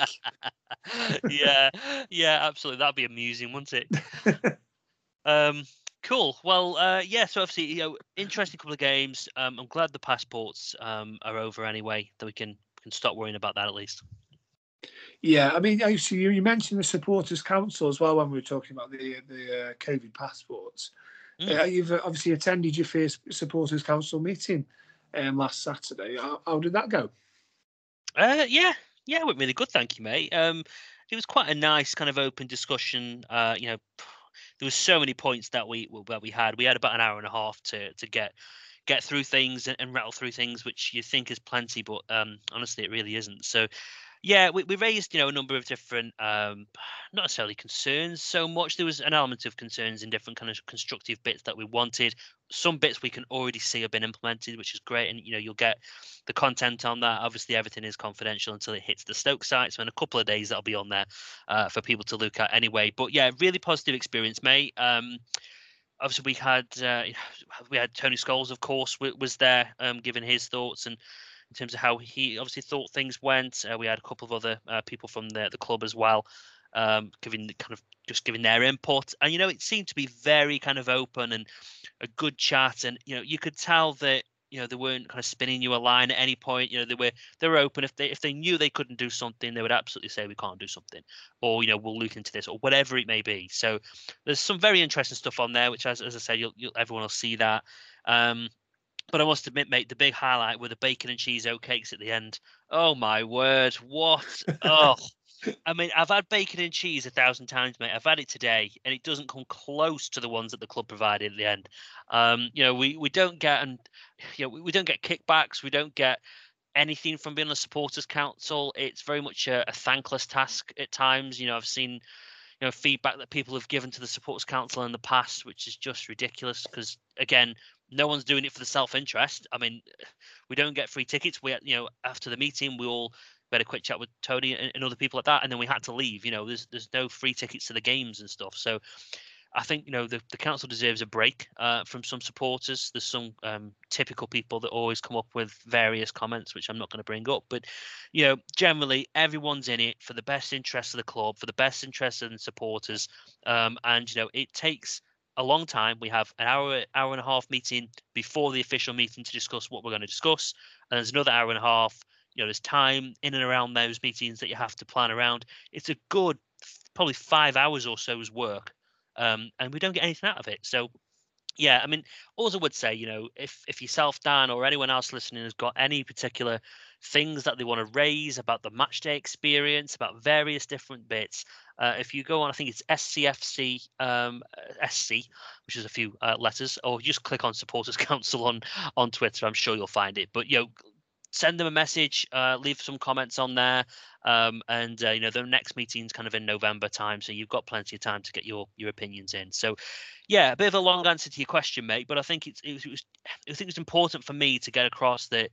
yeah, yeah, absolutely. That'd be amusing, wouldn't it? um. Cool. Well, uh, yeah. So obviously, you know, interesting couple of games. Um, I'm glad the passports um, are over anyway. That we can we can stop worrying about that at least. Yeah, I mean, actually, you, you mentioned the supporters' council as well when we were talking about the the uh, COVID passports. Mm. Uh, you've obviously attended your first supporters' council meeting um, last Saturday. How, how did that go? Uh, yeah, yeah, it went really good. Thank you, mate. Um, it was quite a nice kind of open discussion. Uh, you know. There was so many points that we that we had. We had about an hour and a half to to get get through things and, and rattle through things, which you think is plenty, but um, honestly, it really isn't. So, yeah, we, we raised you know a number of different, um, not necessarily concerns so much. There was an element of concerns in different kind of constructive bits that we wanted. Some bits we can already see have been implemented, which is great, and you know you'll get the content on that. Obviously, everything is confidential until it hits the Stoke site. So in a couple of days, that'll be on there uh, for people to look at anyway. But yeah, really positive experience, mate. Um, obviously, we had uh, we had Tony Scholes, of course, was there um, giving his thoughts and in terms of how he obviously thought things went. Uh, we had a couple of other uh, people from the the club as well, um, giving the kind of just giving their input. And you know, it seemed to be very kind of open and a good chat. And you know, you could tell that. You know, they weren't kind of spinning you a line at any point. You know, they were they were open. If they if they knew they couldn't do something, they would absolutely say we can't do something, or you know, we'll look into this, or whatever it may be. So there's some very interesting stuff on there, which, as as I said, you'll, you'll everyone will see that. Um, but I must admit, mate, the big highlight were the bacon and cheese oatcakes at the end. Oh my word, what? Oh. I mean, I've had bacon and cheese a thousand times, mate. I've had it today, and it doesn't come close to the ones that the club provided at the end. Um, you know, we, we don't get and you know we, we don't get kickbacks. We don't get anything from being on the supporters council. It's very much a, a thankless task at times. You know, I've seen you know feedback that people have given to the supporters council in the past, which is just ridiculous. Because again, no one's doing it for the self-interest. I mean, we don't get free tickets. We you know after the meeting, we all. We had a quick chat with Tony and, and other people like that, and then we had to leave. You know, there's there's no free tickets to the games and stuff. So I think you know the, the council deserves a break uh, from some supporters. There's some um, typical people that always come up with various comments, which I'm not going to bring up. But you know, generally everyone's in it for the best interest of the club, for the best interest of the supporters, um, and you know it takes a long time. We have an hour hour and a half meeting before the official meeting to discuss what we're going to discuss, and there's another hour and a half. You know, there's time in and around those meetings that you have to plan around. It's a good, probably five hours or so's work, um, and we don't get anything out of it. So, yeah, I mean, all I would say, you know, if if yourself, Dan, or anyone else listening has got any particular things that they want to raise about the matchday experience, about various different bits, uh, if you go on, I think it's S C F C um, S C, which is a few uh, letters, or just click on Supporters Council on on Twitter. I'm sure you'll find it. But you know. Send them a message, uh, leave some comments on there, um, and uh, you know the next meeting's kind of in November time, so you've got plenty of time to get your your opinions in. So, yeah, a bit of a long answer to your question, mate, but I think it's it was, it was I think it's important for me to get across that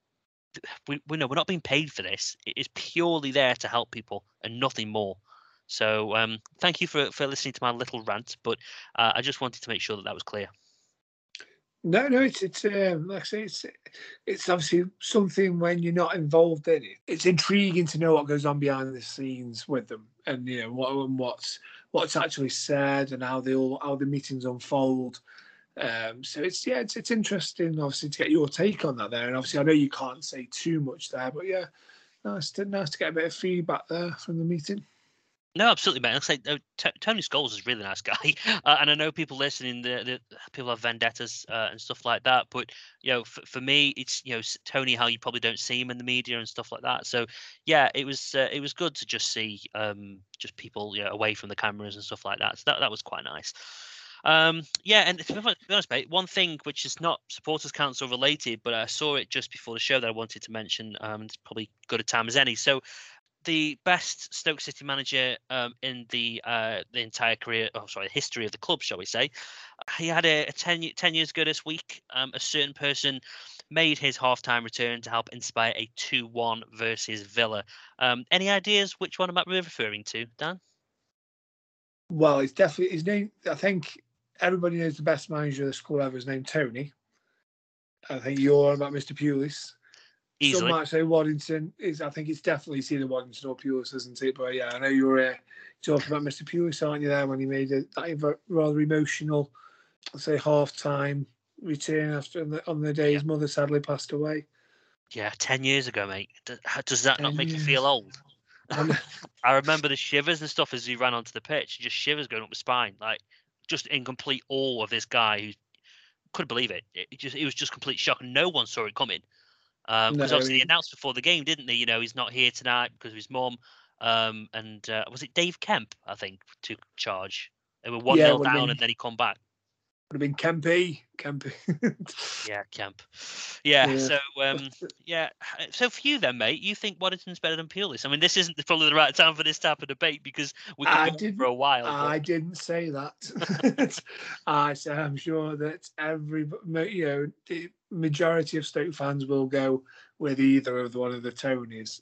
we we know we're not being paid for this. It is purely there to help people and nothing more. So, um, thank you for for listening to my little rant, but uh, I just wanted to make sure that that was clear. No, no, it's it's um, like I say, it's it's obviously something when you're not involved in it. It's intriguing to know what goes on behind the scenes with them, and you know what and what's what's actually said and how they all how the meetings unfold. Um, so it's yeah, it's it's interesting, obviously, to get your take on that there. And obviously, I know you can't say too much there, but yeah, nice to nice to get a bit of feedback there from the meeting. No, absolutely, mate. Like, uh, T- Tony Scholes is a really nice guy, uh, and I know people listening, the, the people have vendettas uh, and stuff like that. But you know, f- for me, it's you know Tony, how you probably don't see him in the media and stuff like that. So yeah, it was uh, it was good to just see um, just people you know, away from the cameras and stuff like that. So that that was quite nice. Um, yeah, and to be honest, mate, one thing which is not supporters council related, but I saw it just before the show that I wanted to mention. Um, it's probably good a time as any. So the best Stoke City manager um, in the uh, the entire career, oh sorry, history of the club, shall we say? He had a, a ten, ten years ago this week. Um, a certain person made his half-time return to help inspire a two one versus Villa. Um, any ideas which one I might be referring to, Dan? Well, it's definitely his name. I think everybody knows the best manager of the school ever is named Tony. I think you're on about Mister Pulis. Easily. Some might say Waddington. Is I think it's definitely either Waddington or Pulis, isn't it? But yeah, I know you were uh, talking about Mister Pulis, aren't you, there, when he made a, that rather emotional, I'll say, half-time return after on the, on the day his mother sadly passed away. Yeah, ten years ago, mate. Does, does that not make years. you feel old? I remember the shivers and stuff as he ran onto the pitch. Just shivers going up the spine, like just in complete awe of this guy who couldn't believe it. It just it was just complete shock, and no one saw it coming. Because um, no, obviously he announced before the game, didn't they? You know, he's not here tonight because of his mum. Um, and uh, was it Dave Kemp, I think, took charge? They were one nil yeah, down, been, and then he come back. Would have been Kempy. Kempy. yeah, Kemp. Yeah, yeah. So um, yeah. So for you then, mate, you think Waddington's better than Pulis? I mean, this isn't probably the right time for this type of debate because we could go for a while. I but... didn't say that. I said I'm sure that every you know the majority of Stoke fans will go with either of the, one of the Tonys.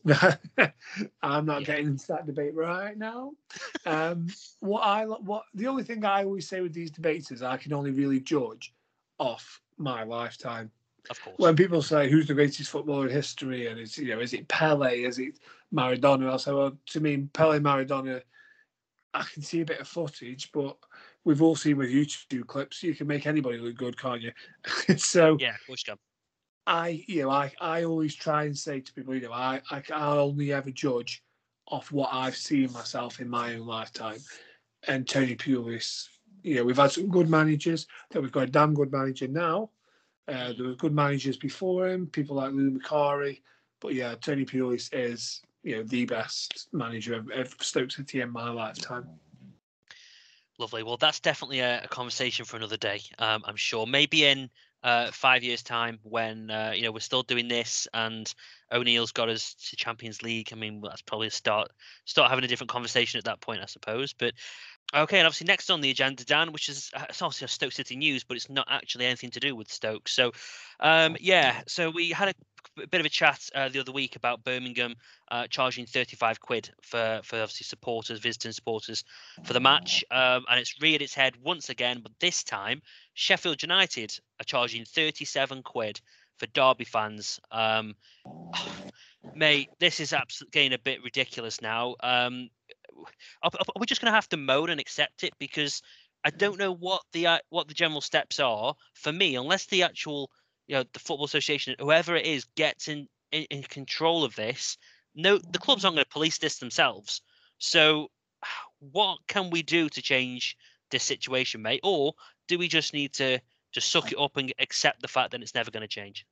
I'm not yeah. getting into that debate right now. Um, what I what the only thing I always say with these debates is I can only really judge off my lifetime. Of course. When people say who's the greatest footballer in history, and it's you know is it Pele, is it Maradona? I'll say, well, to me, Pele, Maradona, I can see a bit of footage, but we've all seen with YouTube clips, you can make anybody look good, can't you? so yeah, of course you can. I, you know, I, I always try and say to people, you know, I, I, I only ever judge off what I've seen myself in my own lifetime. And Tony Pulis, you know, we've had some good managers. I think we've got a damn good manager now. Uh, there were good managers before him, people like Lou Macari. But yeah, Tony Pulis is, you know, the best manager of, of Stoke City in my lifetime. Lovely. Well, that's definitely a, a conversation for another day. Um, I'm sure. Maybe in uh, five years' time, when uh, you know we're still doing this, and O'Neill's got us to Champions League. I mean, that's probably a start start having a different conversation at that point, I suppose. But okay, and obviously next on the agenda, Dan, which is it's obviously a Stoke City news, but it's not actually anything to do with Stoke. So, um, yeah, so we had a a bit of a chat uh, the other week about Birmingham uh, charging thirty-five quid for, for obviously supporters, visiting supporters for the match. Um, and it's reared its head once again, but this time Sheffield United are charging thirty-seven quid for Derby fans. Um, oh, mate, this is absolutely getting a bit ridiculous now. Um, are, are we just going to have to moan and accept it? Because I don't know what the uh, what the general steps are for me, unless the actual you know, the Football Association, whoever it is, gets in, in, in control of this. No, the clubs aren't going to police this themselves. So what can we do to change this situation, mate? Or do we just need to just suck it up and accept the fact that it's never going to change?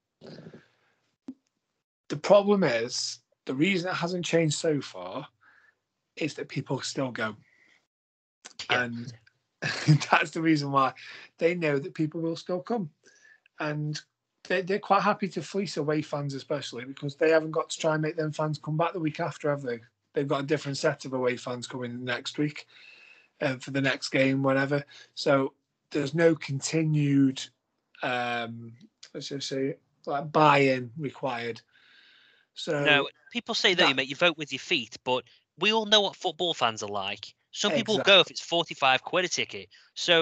The problem is, the reason it hasn't changed so far is that people still go. Yeah. And that's the reason why they know that people will still come. And they're quite happy to fleece away fans, especially because they haven't got to try and make them fans come back the week after, have they? They've got a different set of away fans coming next week um, for the next game, whatever. So there's no continued, um, let's just say, like buy-in required. So no, people say that, that you make you vote with your feet, but we all know what football fans are like. Some people exactly. go if it's forty-five quid a ticket. So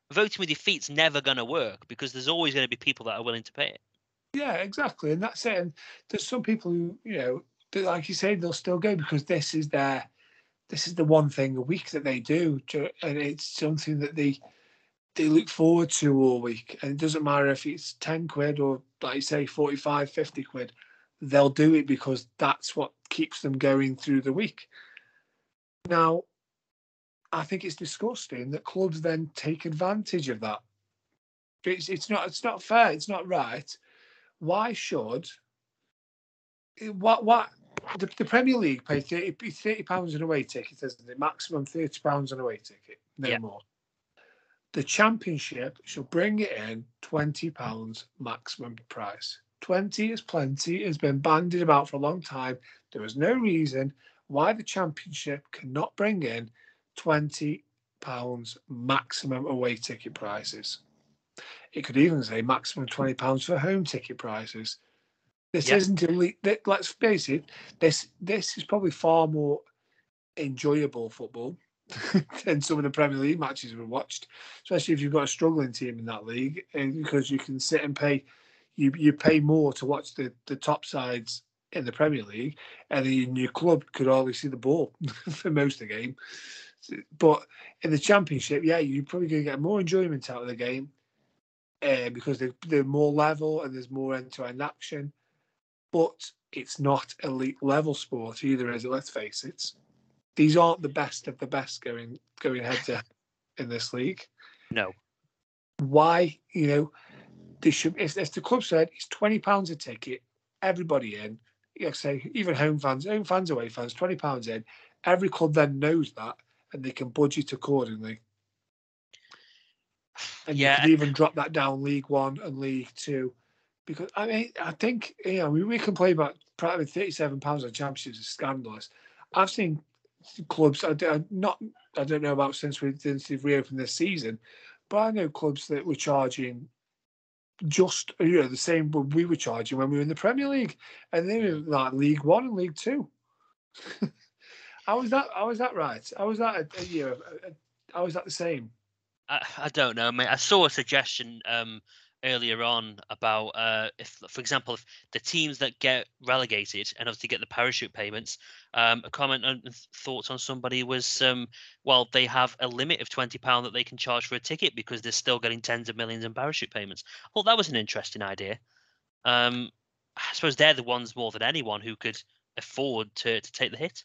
voting with your feet's never going to work because there's always going to be people that are willing to pay it. Yeah, exactly, and that's it. And there's some people who, you know, that, like you say, they'll still go because this is their, this is the one thing a week that they do, and it's something that they they look forward to all week. And it doesn't matter if it's ten quid or, like you say, forty-five, fifty quid. They'll do it because that's what keeps them going through the week. Now, I think it's disgusting that clubs then take advantage of that. It's, it's not it's not fair. It's not right. Why should what what the, the Premier League pay thirty, thirty pounds an away ticket, isn't it? Maximum thirty pounds an away ticket, no yeah. more. The Championship should bring it in twenty pounds maximum price. twenty is plenty. It's been bandied about for a long time. There is no reason why the Championship cannot bring in twenty pounds maximum away ticket prices. It could even say maximum twenty pounds for home ticket prices. This yeah. isn't elite. Let's face it, this this is probably far more enjoyable football than some of the Premier League matches we've watched, especially if you've got a struggling team in that league, and because you can sit and pay, you you pay more to watch the, the top sides in the Premier League, and in your club could hardly see the ball for most of the game. But in the Championship, yeah, you're probably going to get more enjoyment out of the game. Uh, because they're, they're more level and there's more end-to-end action. But it's not elite level sport either, is it? Let's face it. These aren't the best of the best going going head to head in this league. No. Why, you know, they should, if, if the club said it's twenty pounds a ticket, everybody in, you know, say, even home fans, home fans, away fans, twenty pounds in, every club then knows that and they can budget accordingly. And yeah. you could even drop that down League One and League Two, because I mean, I think you know we, we complain about probably thirty-seven pounds on Championships is scandalous. I've seen clubs I, I not I don't know about since we since they've reopened this season, but I know clubs that were charging just you know the same we were charging when we were in the Premier League, and they were like League One and League Two. How was that? How was that right? How was that? A, a, you know, a, how was that the same? I, I don't know, mate. I saw a suggestion um, earlier on about uh, if, for example, if the teams that get relegated and obviously get the parachute payments, um, a comment and thoughts on somebody was, um, well, they have a limit of twenty pounds that they can charge for a ticket because they're still getting tens of millions in parachute payments. Well, that was an interesting idea. Um, I suppose they're the ones more than anyone who could afford to, to take the hit.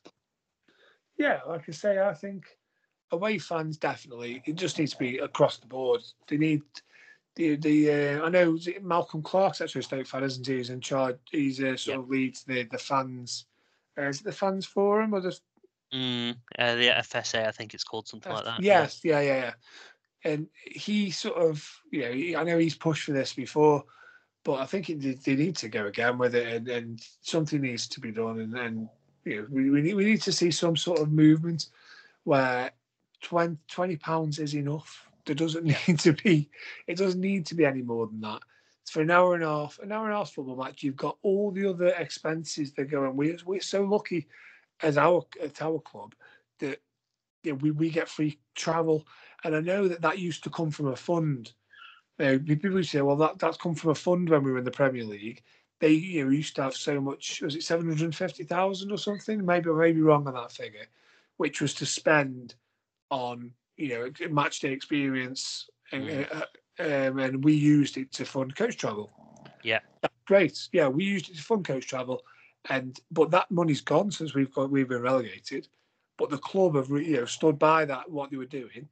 Yeah, like I say, I think away fans definitely. It just needs to be across the board. They need the the. Uh, I know Malcolm Clark's actually a Stoke fan, isn't he? He's in charge. He's uh, sort yep. of leads the the fans. Uh, is it the fans forum or the? Mm, uh, the F S A, I think it's called something F- like that. Yes, yeah, yeah, yeah. And he sort of, you know, he, I know he's pushed for this before, but I think it, they need to go again with it, and, and something needs to be done. And, and you know, we we need we need to see some sort of movement where twenty pounds is enough. There doesn't need to be, it doesn't need to be any more than that. It's for an hour and a half, an hour and a half football match. You've got all the other expenses that go in. We're, we're so lucky as our at our club that you know, we, we get free travel. And I know that that used to come from a fund. You know, people say, well, that, that's come from a fund when we were in the Premier League. They you know, used to have so much, was it seven hundred fifty thousand or something? Maybe I may be wrong on that figure, which was to spend on, you know, match day experience, and, mm. uh, um, and we used it to fund coach travel. Yeah, that's great. Yeah, we used it to fund coach travel, and but that money's gone since we've got we've been relegated. But the club have you know stood by that what they were doing,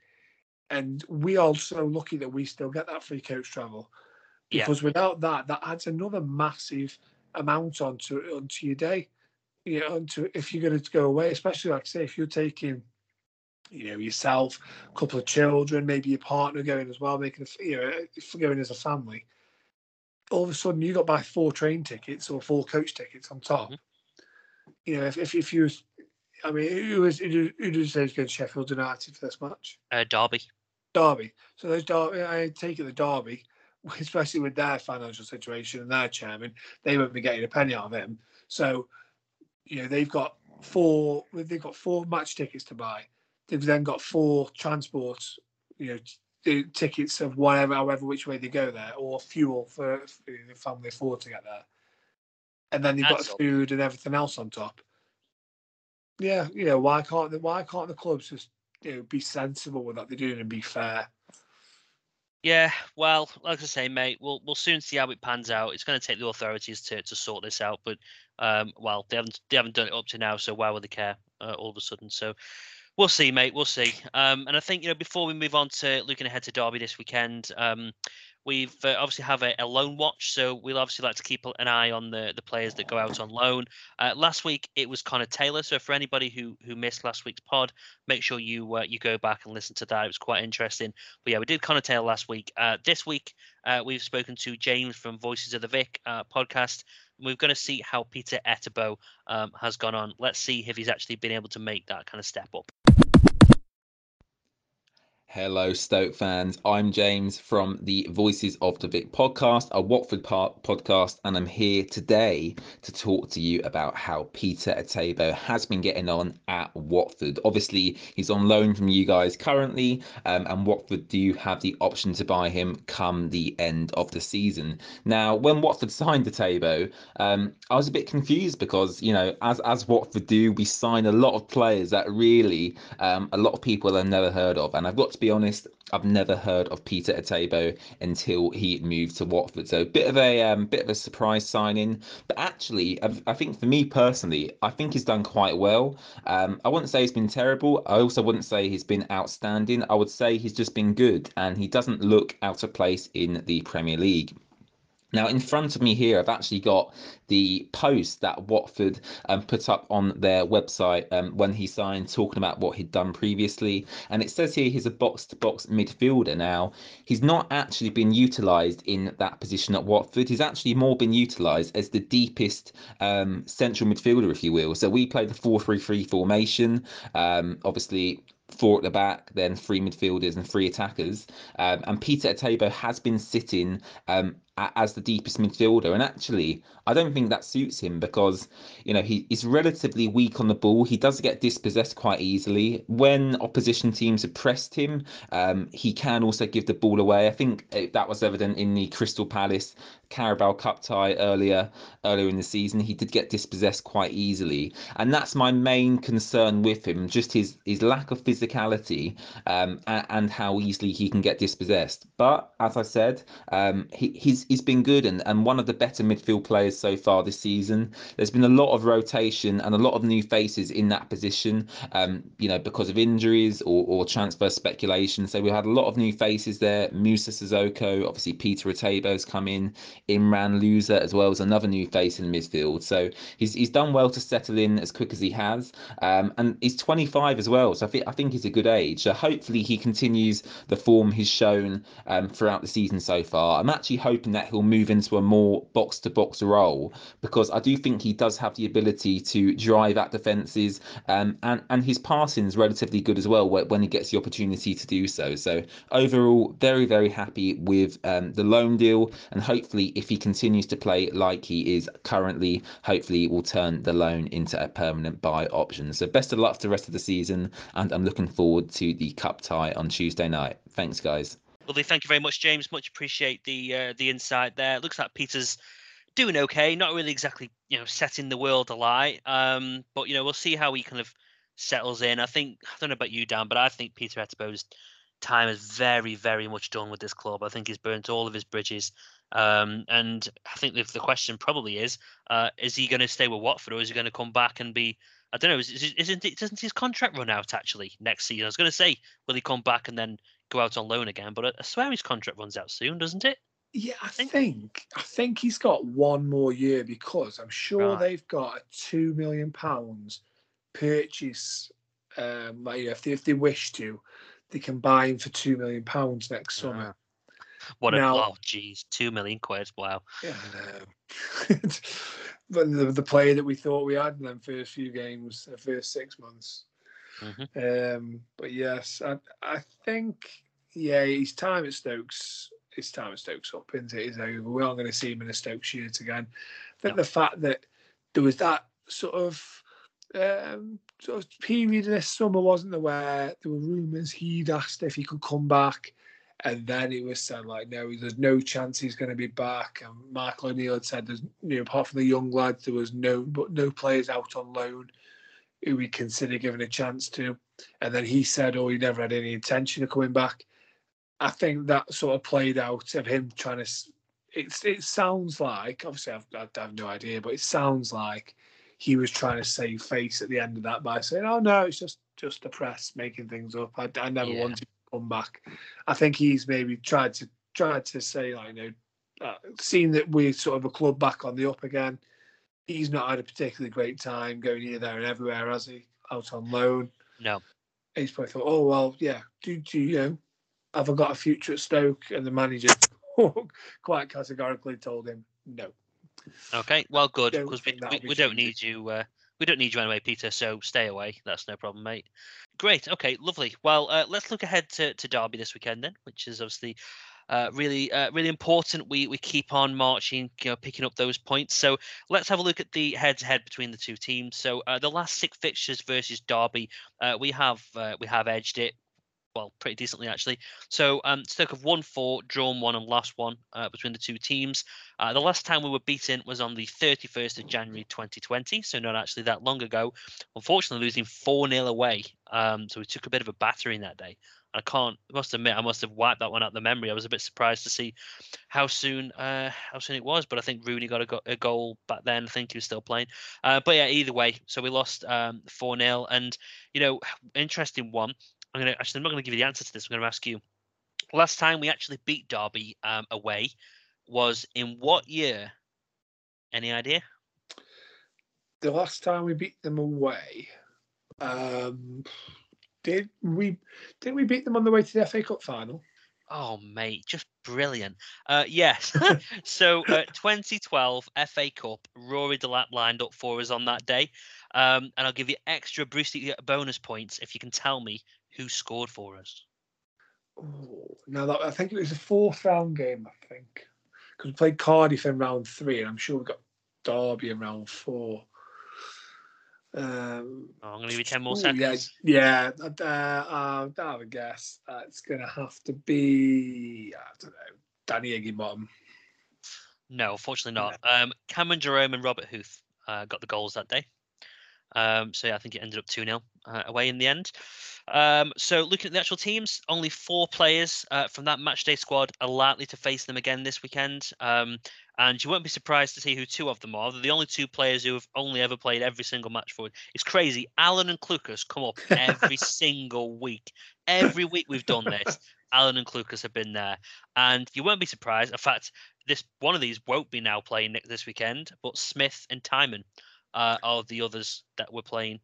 and we are so lucky that we still get that free coach travel, because yeah. without that, that adds another massive amount onto onto your day. You know, onto if you're going to go away, especially like I say, if you're taking. You know, yourself, a couple of children, maybe your partner going as well, making a, you know, going as a family. All of a sudden, you got to buy four train tickets or four coach tickets on top. Mm-hmm. You know, if if, if you, I mean, who was who did you say was going to Sheffield United for this match? Uh, Derby. Derby. So those Derby, I take it the Derby, especially with their financial situation and their chairman, they won't be getting a penny out of him. So, you know, they've got four. They've got four match tickets to buy. They've then got four transports, you know, the tickets of whatever, however which way they go there, or fuel for, for the family afford to get there, and then you've got That's food and everything else on top. Yeah, you know, why can't the why can't the clubs just, you know, be sensible with what they're doing and be fair? Yeah, well, like I say, mate, we'll we'll soon see how it pans out. It's going to take the authorities to, to sort this out, but um, well, they haven't they haven't done it up to now, so why would they care uh, all of a sudden? So we'll see, mate. We'll see. Um, and I think, you know, before we move on to looking ahead to Derby this weekend, um, we've uh, obviously have a, a loan watch, so we'll obviously like to keep an eye on the the players that go out on loan. Uh, last week it was Connor Taylor, so for anybody who who missed last week's pod, make sure you uh, you go back and listen to that. It was quite interesting. But yeah, we did Connor Taylor last week. Uh, this week uh, we've spoken to James from Voices of the Vic uh, podcast. We're going to see how Peter Etebo um, has gone on. Let's see if he's actually been able to make that kind of step up. Hello, Stoke fans. I'm James from the Voices of the Vic podcast, a Watford podcast, and I'm here today to talk to you about how Peter Etebo has been getting on at Watford. Obviously, he's on loan from you guys currently, um, and Watford do have the option to buy him come the end of the season. Now, when Watford signed Etebo, um, I was a bit confused because, you know, as as Watford do, we sign a lot of players that really um, a lot of people have never heard of, and I've got to be honest, I've never heard of Peter Etebo until he moved to Watford. So a bit of a um, bit of a surprise signing, but actually, I've, I think for me personally, I think he's done quite well. Um, I wouldn't say he's been terrible. I also wouldn't say he's been outstanding. I would say he's just been good, and he doesn't look out of place in the Premier League. Now, in front of me here, I've actually got the post that Watford um, put up on their website um, when he signed, talking about what he'd done previously. And it says here he's a box-to-box midfielder. Now, he's not actually been utilised in that position at Watford. He's actually more been utilised as the deepest um, central midfielder, if you will. So we play the four three three formation. Um, obviously, four at the back, then three midfielders and three attackers. Um, and Peter Etebo has been sitting um, as the deepest midfielder, and actually I don't think that suits him because, you know, he, he's relatively weak on the ball. He does get dispossessed quite easily. When opposition teams have pressed him, um, he can also give the ball away. I think that was evident in the Crystal Palace Carabao Cup tie earlier earlier in the season. He did get dispossessed quite easily, and that's my main concern with him, just his his lack of physicality um, and, and how easily he can get dispossessed. But as I said, um, he, he's he's been good and, and one of the better midfield players so far this season. There's been a lot of rotation and a lot of new faces in that position, um, you know, because of injuries or, or transfer speculation. So we had a lot of new faces there. Musa Sissoko, obviously Peter Etebo's come in, Imran Louza as well as another new face in midfield. So he's he's done well to settle in as quick as he has, um, and he's twenty-five as well. So I think I think he's a good age. So hopefully he continues the form he's shown um, throughout the season so far. I'm actually hoping that he'll move into a more box-to-box role because I do think he does have the ability to drive at defences, um, and and his passing is relatively good as well when he gets the opportunity to do so. So overall, very very happy with um, the loan deal, and hopefully if he continues to play like he is currently, hopefully we'll turn the loan into a permanent buy option. So best of luck for the rest of the season, and I'm looking forward to the cup tie on Tuesday night. Thanks, guys. Lovely, thank you very much, James. Much appreciate the uh, the insight there. Looks like Peter's doing okay, not really exactly, you know, setting the world alight. Um, but you know, we'll see how he kind of settles in. I think I don't know about you, Dan, but I think Peter Etebo's time is very, very much done with this club. I think he's burnt all of his bridges. Um, and I think the, the question probably is, uh, is he going to stay with Watford, or is he going to come back and be, I don't know, is, is, isn't it, doesn't his contract run out actually next season? I was going to say, will he come back and then go out on loan again? But I, I swear his contract runs out soon, doesn't it? Yeah, I think, think I think he's got one more year because I'm sure Right. they've got a two million pounds purchase. Um, like, if they if they wish to, they can buy him for two million pounds next summer. Uh, what a Now- oh geez, two million quid! Wow. Yeah, I know. But the, the player that we thought we had in them first few games, the first six months. Mhm. Um, but yes, I I think yeah, his time at Stokes, his time at Stokes up, isn't it? Is over. We aren't going to see him in a Stokes shirt again. I think No. the fact that there was that sort of um, sort of period this summer, wasn't there, where there were rumours he'd asked if he could come back, And then it was said, like, no, there's no chance he's going to be back. And Michael O'Neill had said, there's, you know, apart from the young lads, there was no but no players out on loan who we consider giving a chance to. And then he said, oh, he never had any intention of coming back. I think that sort of played out of him trying to. It's it sounds like, obviously I've, I have no idea, but it sounds like he was trying to save face at the end of that by saying, "Oh no, it's just just the press making things up. I, I never yeah. wanted to come back." I think he's maybe tried to tried to say, like, you know, uh, seeing that we're sort of a club back on the up again. He's not had a particularly great time going here, there, and everywhere, has he? Out on loan. No. He's probably thought, "Oh well, yeah. Do, do you know? Have I got a future at Stoke?" And the manager quite categorically told him no. Okay, well, good, because we, we, we don't need you. Uh, we don't need you anyway, Peter. So stay away. That's no problem, mate. Great. Okay, lovely. Well, uh, let's look ahead to, to Derby this weekend then, which is obviously uh, really uh, really important. We we keep on marching, you know, picking up those points. So let's have a look at the head-to-head between the two teams. So uh, the last six fixtures versus Derby, uh, we have uh, we have edged it. Well, pretty decently, actually. So um, Stoke have won four, drawn one, and lost one uh, between the two teams. Uh, the last time we were beaten was on the thirty-first of January twenty twenty, so not actually that long ago. Unfortunately, losing four nil away. Um, so we took a bit of a battering that day. I can't, I must admit, I must have wiped that one out of the memory. I was a bit surprised to see how soon uh, how soon it was, but I think Rooney got a, go- a goal back then. I think he was still playing. Uh, but yeah, either way, so we lost um, four nil. And, you know, interesting one. I'm gonna actually. I'm not going to give you the answer to this. I'm going to ask you. Last time we actually beat Derby um, away was in what year? Any idea? The last time we beat them away, um, did we? Did we beat them on the way to the F A Cup final? Oh, mate, just brilliant. Uh, yes. So, uh, twenty twelve F A Cup. Rory Delap lined up for us on that day, um, and I'll give you extra Brucey bonus points if you can tell me who scored for us. Oh, now that, I think it was a fourth round game. I think because we played Cardiff in round three, and I'm sure we got Derby in round four. Um, oh, I'm going to give you ten more ooh, seconds. Yeah, yeah. Uh, uh, I have a guess. Uh, it's going to have to be, I don't know, Danny Higginbottom. No, unfortunately not. No. Um, Cameron Jerome and Robert Huth uh, got the goals that day. Um, so yeah, I think it ended up two nil uh, away in the end. Um, so looking at the actual teams, only four players uh, from that matchday squad are likely to face them again this weekend. Um, and you won't be surprised to see who two of them are. They're the only two players who have only ever played every single match for it. It's crazy. Alan and Clucas come up every single week. Every week we've done this. Alan and Clucas have been there. And you won't be surprised. In fact, this one of these won't be now playing this weekend, but Smith and Timon uh, are the others that we're playing.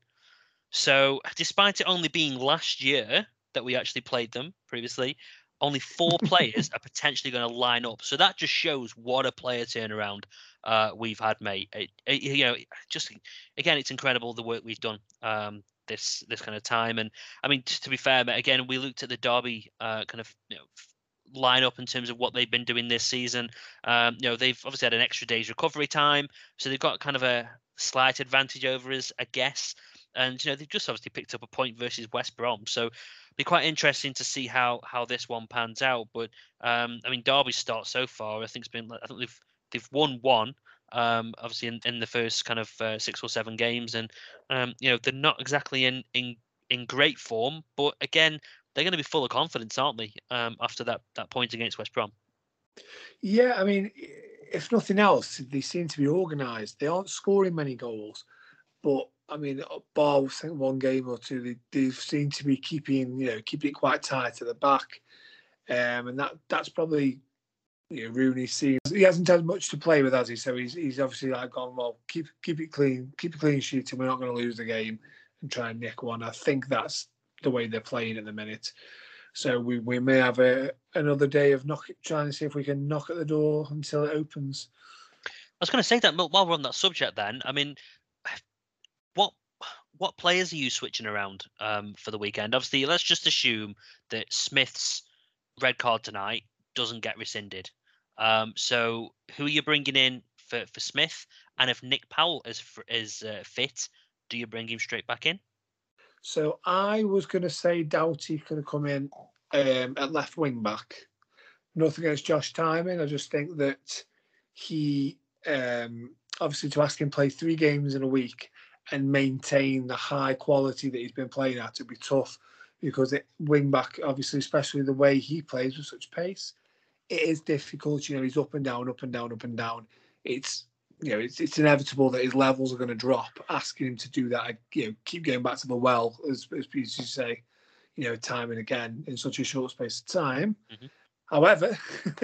So despite it only being last year that we actually played them previously, only four players are potentially going to line up. So that just shows what a player turnaround uh, we've had, mate. It, it, you know, just again, it's incredible the work we've done um, this this kind of time. And I mean, to be fair, mate, again, we looked at the Derby uh, kind of you know, line up in terms of what they've been doing this season. Um, you know, they've obviously had an extra day's recovery time, so they've got kind of a slight advantage over us, I guess. And, you know, they've just obviously picked up a point versus West Brom. So it'll be quite interesting to see how how this one pans out. But, um, I mean, Derby's start so far, I think it's been, I think they've they've won one, um, obviously in, in the first kind of uh, six or seven games. And, um, you know, they're not exactly in, in, in great form. But, again, they're going to be full of confidence, aren't they, um, after that, that point against West Brom? Yeah, I mean, if nothing else, they seem to be organised. They aren't scoring many goals. But I mean, bar I think one game or two, they they seem to be keeping you know keeping it quite tight at the back, um, and that that's probably you know Rooney seems he hasn't had much to play with, has he? So he's he's obviously like gone well, keep keep it clean, keep a clean sheet, and we're not going to lose the game and try and nick one. I think that's the way they're playing at the minute. So we, we may have a another day of knock trying to see if we can knock at the door until it opens. I was going to say that while we're on that subject, then I mean. What what players are you switching around um, for the weekend? Obviously, let's just assume that Smith's red card tonight doesn't get rescinded. Um, so who are you bringing in for, for Smith? And if Nick Powell is is uh, fit, do you bring him straight back in? So I was going to say Doughty could have come in um, at left wing back nothing against Josh Timing. I just think that he, um, obviously to ask him to play three games in a week and maintain the high quality that he's been playing at, it'd be tough because it, wing back, obviously, especially the way he plays with such pace, it is difficult. You know, he's up and down, up and down, up and down. It's, you know, it's it's inevitable that his levels are going to drop. Asking him to do that, you know, keep going back to the well, as, as you say, you know, time and again in such a short space of time. Mm-hmm. However,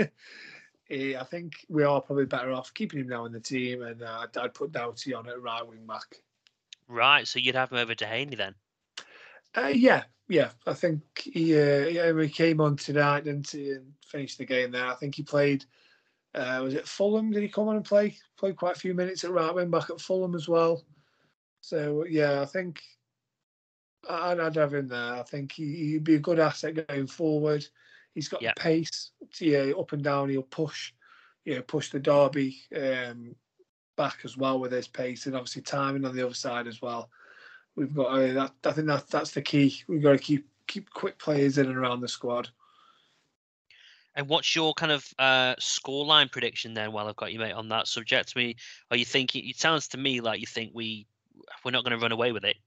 I think we are probably better off keeping him now in the team, and uh, I'd, I'd put Doughty on at right wing back. Right, so you'd have him over Dehaney then? Uh, yeah, yeah. I think he, uh, yeah, he came on tonight, didn't he, and finished the game there. I think he played. Uh, was it Fulham? Did he come on and play? Played quite a few minutes at right wing back at Fulham as well. So yeah, I think I'd, I'd have him there. I think he, he'd be a good asset going forward. He's got yep. the pace. To, yeah, up and down. He'll push, you know, push the Derby um, back as well with his pace, and obviously timing on the other side as well. We've got uh, that. I think that that's the key. We've got to keep keep quick players in and around the squad. And what's your kind of uh, scoreline prediction then? While I've got you, mate, on that subject, to me, are you thinking? It sounds to me like you think we we're not going to run away with it.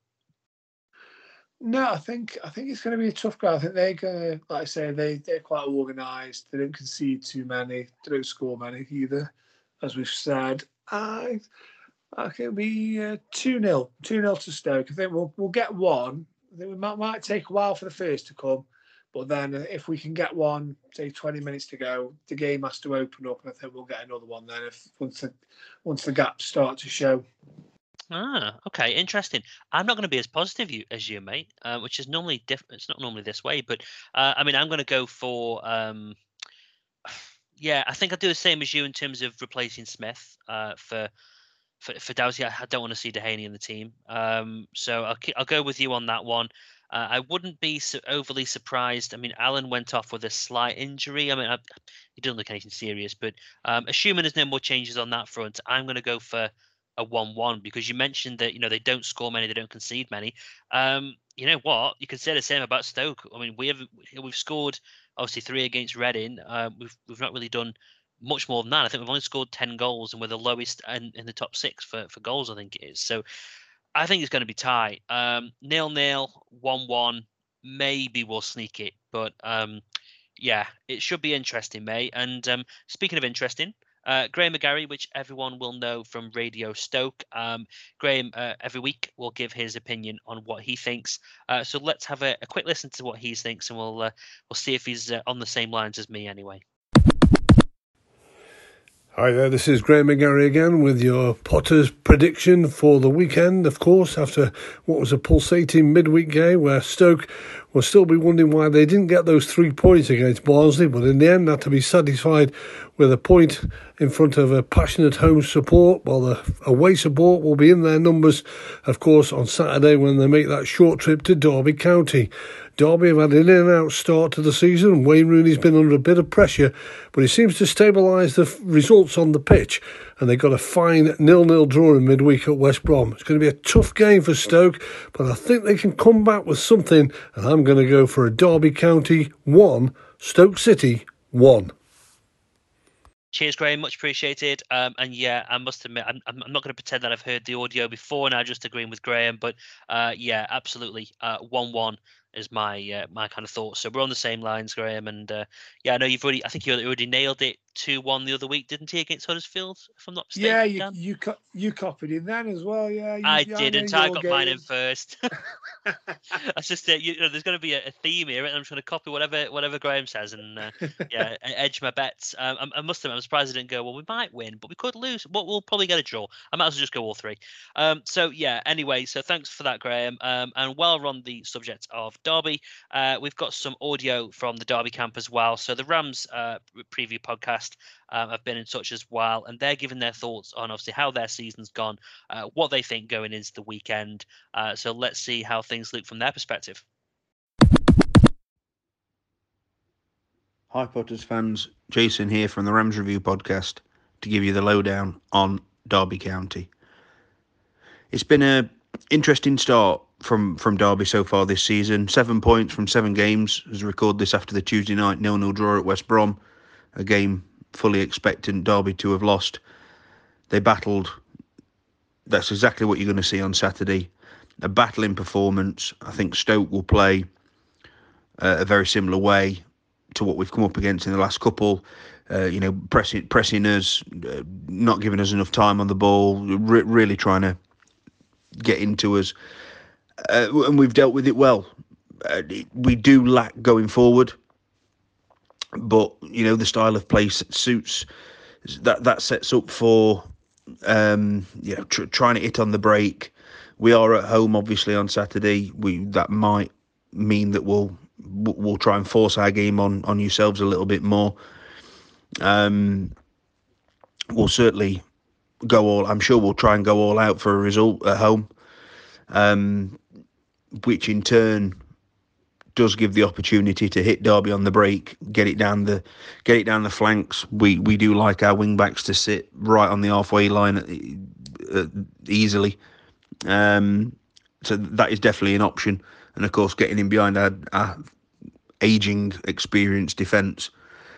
No, I think I think it's going to be a tough guy. I think they're going to, like I say, they they're quite organised. They don't concede too many. They don't score many either, as we've said. I I think it'll be uh, two nil, two nil to Stoke. I think we'll we'll get one. I think we might might take a while for the first to come. But then if we can get one, say twenty minutes to go, the game has to open up, and I think we'll get another one then if once the once the gaps start to show. Ah, okay, interesting. I'm not going to be as positive you, as you, mate, uh, which is normally different. It's not normally this way, but uh, I mean, I'm going to go for. Um, yeah, I think I'll do the same as you in terms of replacing Smith uh, for. For, for Doughty. I don't want to see Dehaney in the team, um, so I'll I'll go with you on that one. Uh, I wouldn't be so overly surprised. I mean, Allen went off with a slight injury. I mean, I, he didn't look anything serious, but um, assuming there's no more changes on that front, I'm going to go for a one one because you mentioned that, you know, they don't score many, they don't concede many. Um, you know what? You could say the same about Stoke. I mean, we have we've scored obviously three against Reading. Uh, we've we've not really done much more than that. I think we've only scored ten goals, and we're the lowest in, in the top six for, for goals, I think it is. So I think it's going to be tight. Um, nil nil, one one. Maybe we'll sneak it, but um, yeah, it should be interesting, mate. And um, speaking of interesting, uh, Graham McGarry, which everyone will know from Radio Stoke. Um, Graham, uh, every week, will give his opinion on what he thinks. Uh, so let's have a, a quick listen to what he thinks, and we'll uh, we'll see if he's uh, on the same lines as me anyway. Hi there, this is Graham McGarry again with your Potters prediction for the weekend, of course, after what was a pulsating midweek game where Stoke will still be wondering why they didn't get those three points against Barnsley, but in the end had to be satisfied with a point in front of a passionate home support, while the away support will be in their numbers, of course, on Saturday when they make that short trip to Derby County. Derby have had an in-and-out start to the season. Wayne Rooney's been under a bit of pressure, but he seems to stabilise the f- results on the pitch, and they got a fine nil nil draw in midweek at West Brom. It's going to be a tough game for Stoke, but I think they can come back with something, and I'm going to go for a Derby County one, Stoke City one. Cheers, Graham. Much appreciated. Um, and yeah, I must admit, I'm, I'm not going to pretend that I've heard the audio before, and I just agreeing with Graham. But uh, yeah, absolutely, uh, one one is my uh, my kind of thoughts. So we're on the same lines, Graham. And uh, yeah, I know you've already. I think you already nailed it two one the other week, didn't he, against Huddersfield? If I'm not mistaken. Yeah, you Dan? you co- you copied in then as well. Yeah, you, I yeah, didn't. I, I got mine in first. That's just it. You know, there's going to be a, a theme here, and I'm trying to copy whatever whatever Graham says, and uh, yeah, edge my bets. Um, I, I must admit, I'm surprised I didn't go. Well, we might win, but we could lose. But we'll probably get a draw. I might as well just go all three. Um, so yeah. Anyway, so thanks for that, Graham. Um, and while we're on the subject of Derby, uh, we've got some audio from the Derby camp as well. So the Rams uh, preview podcast um, have been in touch as well, and they're giving their thoughts on obviously how their season's gone, uh, what they think going into the weekend. Uh, so let's see how things look from their perspective. Hi Potters fans, Jason here from the Rams Review podcast to give you the lowdown on Derby County. It's been an interesting start from, from Derby so far this season. Seven points from seven games, as we record this after the Tuesday night nil nil draw at West Brom. a game fully expectant Derby to have lost. They battled. That's exactly what you're going to see on Saturday. A battling performance. I think Stoke will play uh, a very similar way to what we've come up against in the last couple. Uh, you know, pressing pressing us, uh, not giving us enough time on the ball, re- really trying to get into us. Uh, and we've dealt with it well. Uh, we do lack going forward, but, you know, the style of play suits, that, that sets up for, um, you know, tr- trying to hit on the break. We are at home, obviously, on Saturday. We That might mean that we'll we'll try and force our game on, on yourselves a little bit more. Um, we'll certainly go all. I'm sure we'll try and go all out for a result at home, um, which in turn does give the opportunity to hit Derby on the break, get it down the get it down the flanks. We we do like our wing backs to sit right on the halfway line uh, easily, um, so that is definitely an option. And of course, getting in behind our, our aging, experienced defence.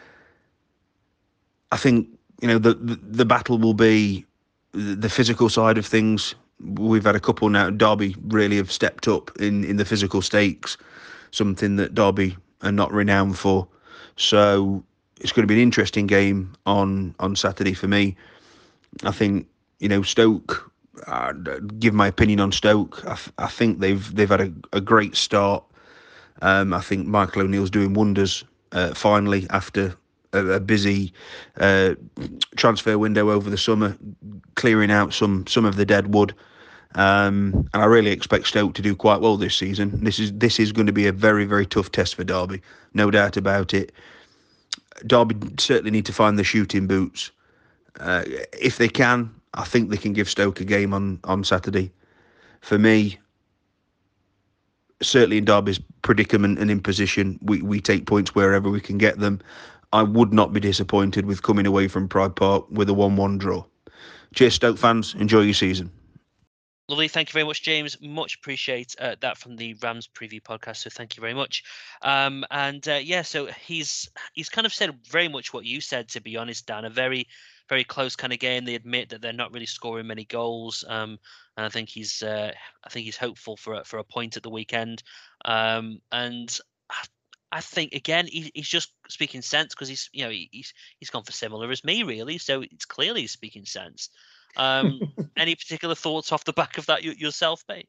I think, you know, the, the the battle will be the physical side of things. We've had a couple now. Derby really have stepped up in, in the physical stakes, something that Derby are not renowned for. So it's going to be an interesting game on, on Saturday for me. I think, you know, Stoke, uh, give my opinion on Stoke. I, I think they've they've had a, a great start. Um, I think Michael O'Neill's doing wonders uh, finally after a, a busy uh, transfer window over the summer, clearing out some some of the dead wood. Um, and I really expect Stoke to do quite well this season. This is this is going to be a very, very tough test for Derby, no doubt about it. Derby certainly need to find the shooting boots. Uh, if they can, I think they can give Stoke a game on, on Saturday. For me, certainly in Derby's predicament and in position, we, we take points wherever we can get them. I would not be disappointed with coming away from Pride Park with a one one draw. Cheers, Stoke fans. Enjoy your season. Lovely. Thank you very much, James. Much appreciate uh, that from the Rams preview podcast. So thank you very much. Um, and uh, yeah, so he's he's kind of said very much what you said, to be honest, Dan. A very, very close kind of game. They admit that they're not really scoring many goals. Um, and I think he's uh, I think he's hopeful for a, for a point at the weekend. Um, and I, I think again he, he's just speaking sense, because he's you know he, he's he's gone for similar as me, really. So it's clearly he's speaking sense. Um, any particular thoughts off the back of that yourself, mate?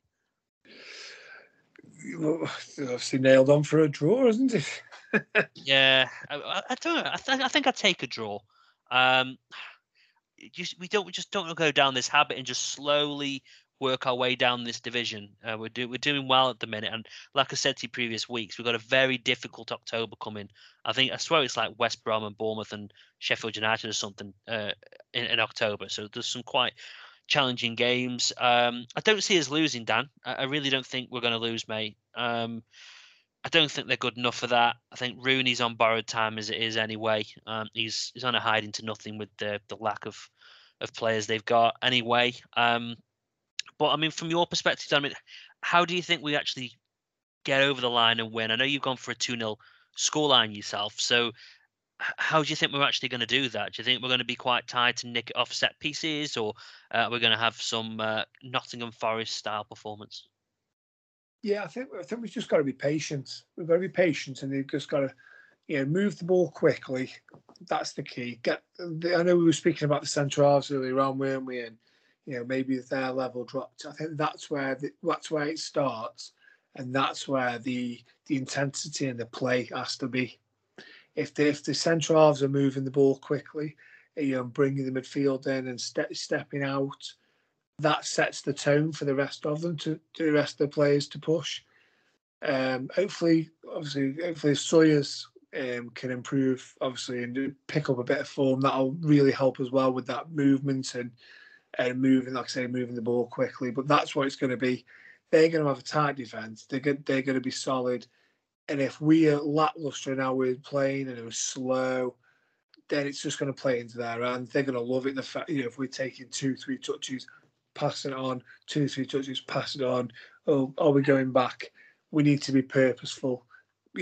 Obviously nailed on for a draw, isn't it? Yeah, I, I don't know. I, th- I think I'd take a draw. Um, just, we don't we just don't go down this habit and just slowly work our way down this division. Uh, we're do, we're doing well at the minute, and like I said to you previous weeks, we've got a very difficult October coming. I think I swear it's like West Brom and Bournemouth and Sheffield United or something uh, in, in October. So there's some quite challenging games. Um, I don't see us losing, Dan. I, I really don't think we're going to lose, mate. Um, I don't think they're good enough for that. I think Rooney's on borrowed time as it is anyway. Um, he's he's on a hiding to nothing with the the lack of of players they've got anyway. Um, But, I mean, from your perspective, I mean, how do you think we actually get over the line and win? I know you've gone for a two nil scoreline yourself. So how do you think we're actually going to do that? Do you think we're going to be quite tied to nick it off set pieces, or uh, we're going to have some uh, Nottingham Forest style performance? Yeah, I think I think we've just got to be patient. We've got to be patient, and they've just got to, you know, move the ball quickly. That's the key. Get. I know we were speaking about the centre halves earlier on, weren't we? And you know, maybe their level dropped. I think that's where the, that's where it starts, and that's where the the intensity and the play has to be. If the, if the centre halves are moving the ball quickly, you know, bringing the midfield in and ste- stepping out, that sets the tone for the rest of them to, to the rest of the players to push. Um, hopefully, obviously, hopefully Sawyers um, can improve, obviously, and pick up a bit of form. That'll really help as well with that movement and. And moving, like I say, moving the ball quickly. But that's what it's going to be. They're going to have a tight defence. They're going, they're going to be solid. And if we are lacklustre in how we're playing and it was slow, then it's just going to play into their hands. They're going to love it. The fact, you know, if we're taking two, three touches, passing it on, two, three touches, pass it on. Oh, are we going back? We need to be purposeful. You know,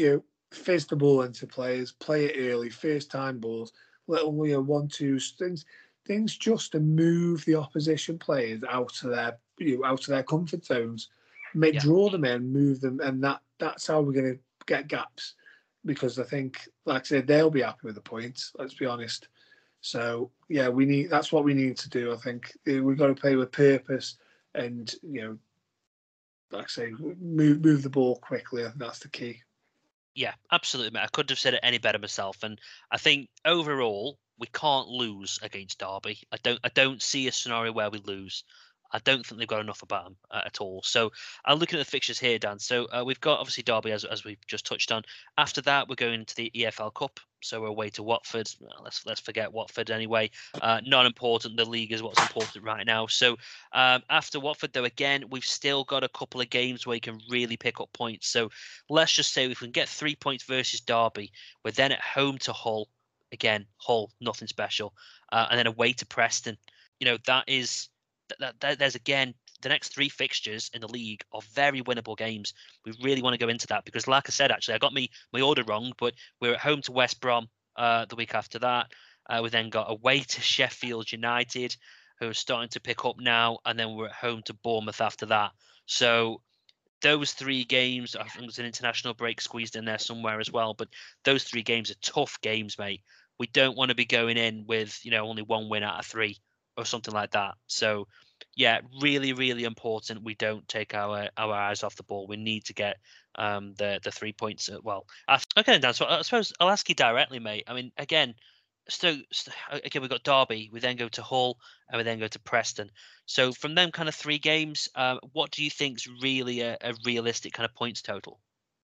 fizz the ball into players, play it early, first time balls, little you know, one two things, things just to move the opposition players out of their you know, out of their comfort zones, make Yeah. draw them in, move them, and that that's how we're going to get gaps. Because I think, like I said, they'll be happy with the points. Let's be honest. So yeah, we need. That's what we need to do. I think we've got to play with purpose, and you know, like I say, move move the ball quickly. I think that's the key. Yeah, absolutely, mate. I couldn't have said it any better myself. And I think overall, we can't lose against Derby. I don't. I don't see a scenario where we lose. I don't think they've got enough about them uh, at all. So I'm looking at the fixtures here, Dan. So uh, we've got obviously Derby, as as we've just touched on. After that, we're going to the E F L Cup. So we're away to Watford. Well, let's let's forget Watford anyway. Uh, not important. The league is what's important right now. So um, after Watford, though, again, we've still got a couple of games where you can really pick up points. So let's just say if we can get three points versus Derby, we're then at home to Hull. Again, Hull, nothing special. Uh, and then away to Preston. You know, that is... That, that, there's again the next three fixtures in the league are very winnable games. We really want to go into that because, like I said, actually, I got me my order wrong, but we're at home to West Brom uh, the week after that. Uh, we then got away to Sheffield United, who are starting to pick up now, and then we're at home to Bournemouth after that. So those three games, I think there's an international break squeezed in there somewhere as well, but those three games are tough games, mate. We don't want to be going in with, you know, only one win out of three or something like that. So, yeah, really, really important we don't take our our eyes off the ball. We need to get um, the the three points. At, well, okay, Dan. So I suppose I'll ask you directly, mate. I mean, again, so, so again we've got Derby. We then go to Hull, and we then go to Preston. So from them kind of three games, um, what do you think's really a, a realistic kind of points total?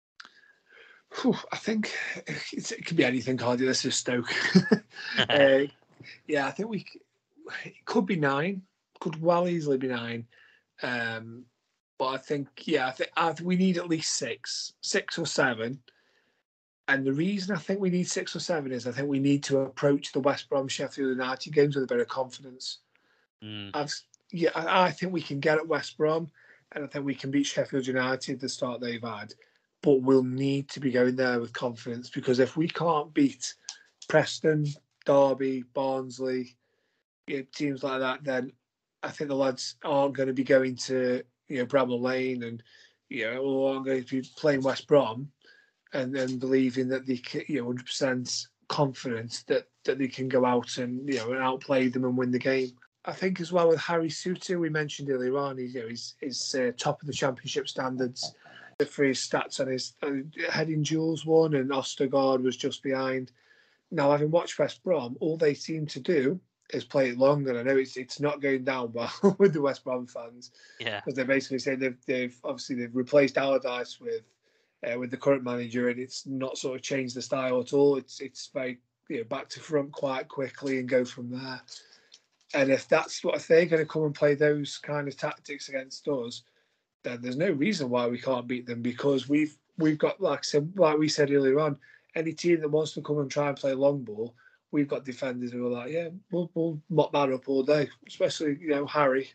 Whew, I think it's, it could be anything, can't it? This is Stoke. uh, yeah, I think we. It could be nine, could well easily be nine, um, but I think yeah, I think, I think we need at least six, six or seven. And the reason I think we need six or seven is I think we need to approach the West Brom Sheffield United games with a bit of confidence. Mm. I've, yeah, I, I think we can get at West Brom, and I think we can beat Sheffield United the start they've had, but we'll need to be going there with confidence because if we can't beat Preston, Derby, Barnsley, you know, teams like that, then I think the lads aren't going to be going to, you know, Bramall Lane and, you know, aren't going to be playing West Brom and then believing that they can, you know, one hundred percent confident that, that they can go out and, you know, and outplay them and win the game. I think as well with Harry Souttar, we mentioned earlier on, he's, you know, he's, he's uh, top of the championship standards for his stats on his uh, heading duels won and Ostergaard was just behind. Now, having watched West Brom, all they seem to do is play it long, and I know it's it's not going down well with the West Brom fans. Yeah, because they're basically saying they've they've obviously they've replaced Allardyce with uh, with the current manager, and it's not sort of changed the style at all. It's it's very you know back to front quite quickly and go from there. And if that's what if they're going to come and play those kind of tactics against us, then there's no reason why we can't beat them because we've we've got like I said, like we said earlier on, any team that wants to come and try and play long ball. We've got defenders who are like, yeah, we'll, we'll mop that up all day, especially, you know, Harry.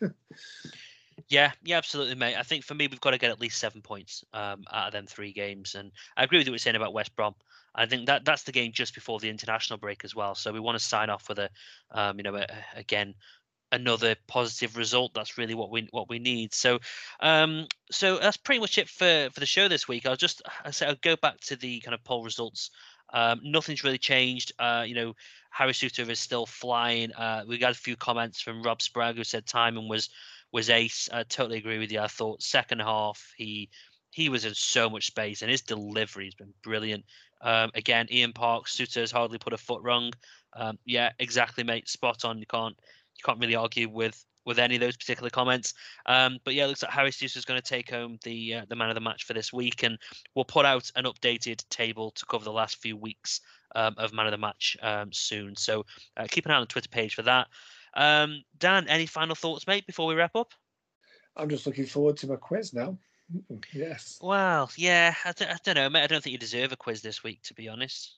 yeah, yeah, absolutely, mate. I think for me, we've got to get at least seven points um, out of them three games. And I agree with what you're saying about West Brom. I think that that's the game just before the international break as well. So we want to sign off with a, um, you know, a, again, another positive result. That's really what we what we need. So, um, so that's pretty much it for for the show this week. I'll just I say I'll go back to the kind of poll results. Um, nothing's really changed. Uh, you know, Harry Souttar is still flying. Uh, we got a few comments from Rob Sprague who said timing was was ace. I totally agree with you. I thought second half he he was in so much space and his delivery has been brilliant. Um, again, Ian Parks, Souttar has hardly put a foot wrong. Um, yeah, exactly, mate. Spot on. You can't you can't really argue with with any of those particular comments. Um, but yeah, it looks like Harry Souttar is going to take home the uh, the man of the match for this week, and we'll put out an updated table to cover the last few weeks um, of man of the match um, soon. So uh, keep an eye on the Twitter page for that. Um, Dan, any final thoughts, mate, before we wrap up? I'm just looking forward to my quiz now. Yes. Well, yeah, I don't, I don't know, mate. I don't think you deserve a quiz this week, to be honest.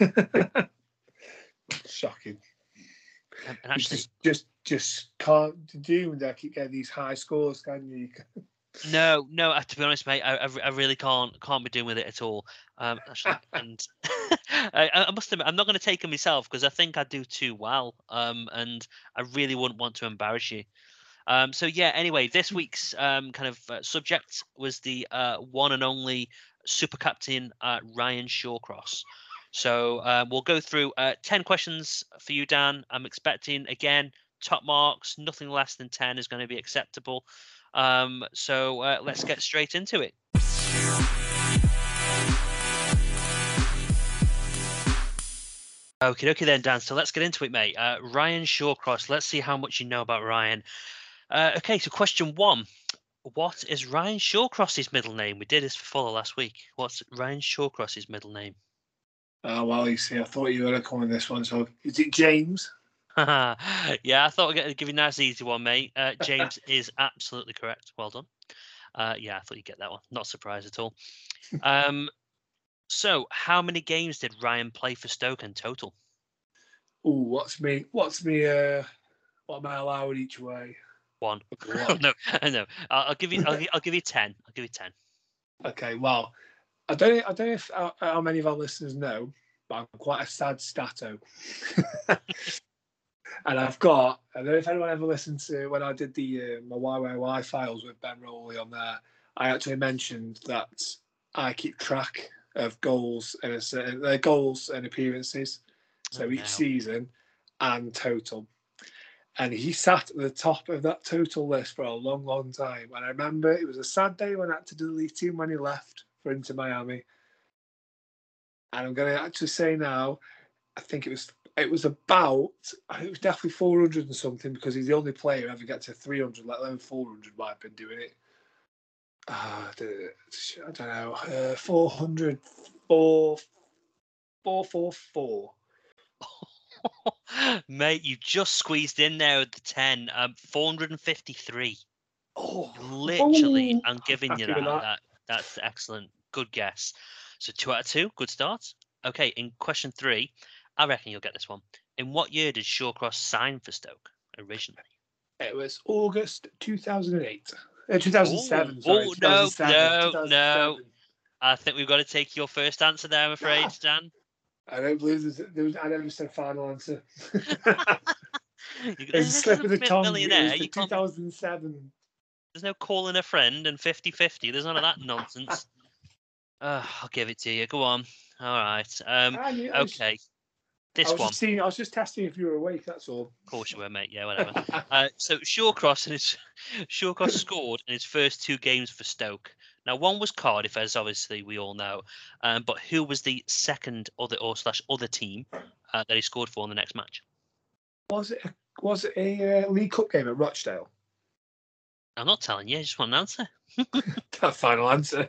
Shocking. And actually, just, just, just can't do. I keep getting these high scores, can you? No, no. uh, To be honest, mate, I, I, I really can't can't be doing with it at all. Um, actually, and I, I must admit, I'm not going to take it myself because I think I do too well. Um, and I really wouldn't want to embarrass you. Um, so yeah. Anyway, this week's um kind of uh, subject was the uh one and only super captain uh, Ryan Shawcross. So um, we'll go through uh, ten questions for you, Dan. I'm expecting again top marks. Nothing less than ten is going to be acceptable. Um, so uh, let's get straight into it. Okay, okay then, Dan. So let's get into it, mate. Uh, Ryan Shawcross. Let's see how much you know about Ryan. Uh, okay, so question one. What is Ryan Shawcross's middle name? We did this for Fuller last week. What's Ryan Shawcross's middle name? Oh, well, you see, I thought you were going to come with this one. So is it James? Yeah, I thought I'd give you a nice easy one, mate. Uh, James is absolutely correct. Well done. Uh, yeah, I thought you'd get that one. Not surprised at all. Um, so, how many games did Ryan play for Stoke in total? Oh, what's me? What's me? Uh, what am I allowed each way? One. One. no, no. I'll, I'll give you. I'll, I'll give you ten. I'll give you ten. Okay. Well, I don't. I don't know if how, how many of our listeners know, but I'm quite a sad stato. And I've got, I don't know if anyone ever listened to when I did the uh, my Y Y Y files with Ben Rowley on there. I actually mentioned that I keep track of goals and a certain, uh, goals and appearances, so Oh, each no. season and total. And he sat at the top of that total list for a long, long time. And I remember it was a sad day when I had to delete him when he left for Inter Miami. And I'm going to actually say now, I think it was. It was about, I think it was definitely four hundred and something because he's the only player who ever get to three hundred, let alone four hundred while I've been doing it. Uh, I don't know, uh, four hundred, four, four, four, four. Mate, you just squeezed in there with the ten. Um, four hundred fifty-three. Oh, Literally, oh, I'm giving you happy that. with that. That's excellent. Good guess. So two out of two. Good start. Okay, in question three, I reckon you'll get this one. In what year did Shawcross sign for Stoke originally? It was August two thousand eight. Uh, two thousand seven, Ooh, sorry. oh, no, two thousand seven, no, no. I think we've got to take your first answer there, I'm afraid, Ah. Dan. I don't believe there's, there was, I never said a final answer. You- There's a slip of the mi- tongue. It millionaire, was the you can't be- two thousand seven. There's no calling a friend and fifty-fifty. There's none of that nonsense. Uh, I'll give it to you. Go on. All right. Um, I knew- I was- okay. I This was one. just seeing, I was just testing if you were awake. That's all. Of course you were, mate. Yeah, whatever. uh, so Shawcross and his Shawcross scored in his first two games for Stoke. Now, one was Cardiff, as obviously we all know. Um, but who was the second other or slash other team uh, that he scored for in the next match? Was it? A, was it a uh, League Cup game at Rochdale? I'm not telling you. I just want an answer. That final answer.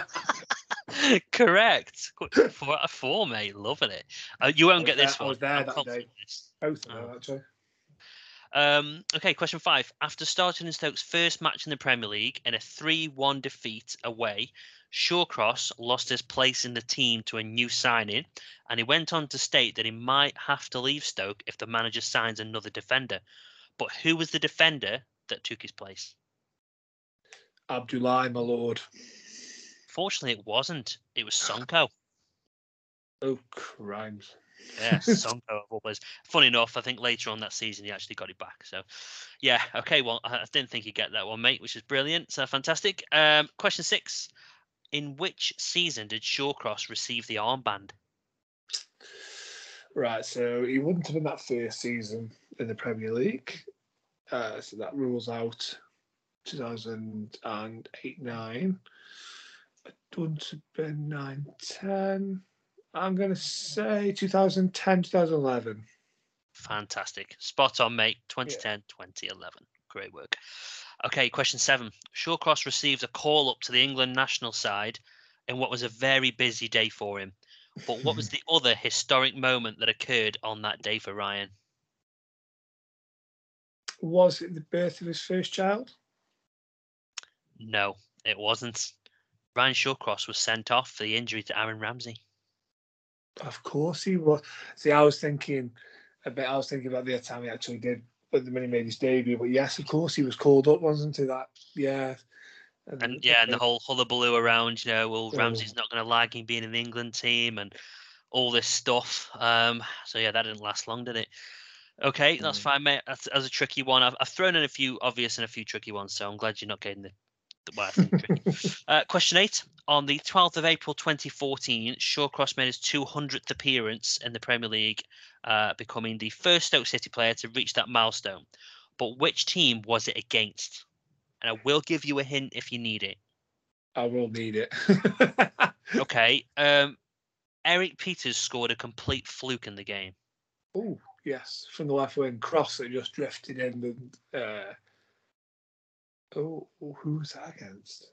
Correct. Four out of four, mate. Loving it. Uh, you won't I was get this there- I one. was there I'm that confident day. in this. Both of them, Oh. actually. Um, okay, question five. After starting in Stoke's first match in the Premier League in a three one defeat away, Shawcross lost his place in the team to a new signing, and he went on to state that he might have to leave Stoke if the manager signs another defender. But who was the defender that took his place? Abdullah, my lord. Fortunately, it wasn't. It was Sonko. Oh, crimes. Yeah, Sonko of all players. Funny enough, I think later on that season he actually got it back. So, yeah, okay. Well, I I didn't think he'd get that one, mate, which is brilliant. So fantastic. Um, question six: in which season did Shawcross receive the armband? Right, so he wouldn't have been that first season in the Premier League. Uh, so that rules out two thousand eight nine. It wouldn't have been nine ten. I'm going to say two thousand ten, two thousand eleven. Fantastic. Spot on, mate. twenty ten, twenty eleven. Great work. Okay, question seven. Shawcross received a call up to the England national side in what was a very busy day for him. But what was the other historic moment that occurred on that day for Ryan? Was it the birth of his first child? No, it wasn't. Ryan Shawcross was sent off for the injury to Aaron Ramsey. Of course he was. See, I was thinking a bit. I was thinking about the time he actually did, but when he made his debut. But yes, of course he was called up, wasn't he? That yeah. And, and yeah, and the whole hullabaloo around, you know, well, Ramsey's not going to like him being in the England team and all this stuff. Um, so yeah, that didn't last long, did it? Okay, that's fine, mate. That's, that's a tricky one. I've, I've thrown in a few obvious and a few tricky ones, so I'm glad you're not getting the, the well, I think tricky. uh, question eight. On the twelfth of April twenty fourteen, Shawcross made his two hundredth appearance in the Premier League, uh, becoming the first Stoke City player to reach that milestone. But which team was it against? And I will give you a hint if you need it. I will need it. Okay. Um, Eric Peters scored a complete fluke in the game. Oh, yes. From the left wing cross that just drifted in. And, uh... Oh, who was that against?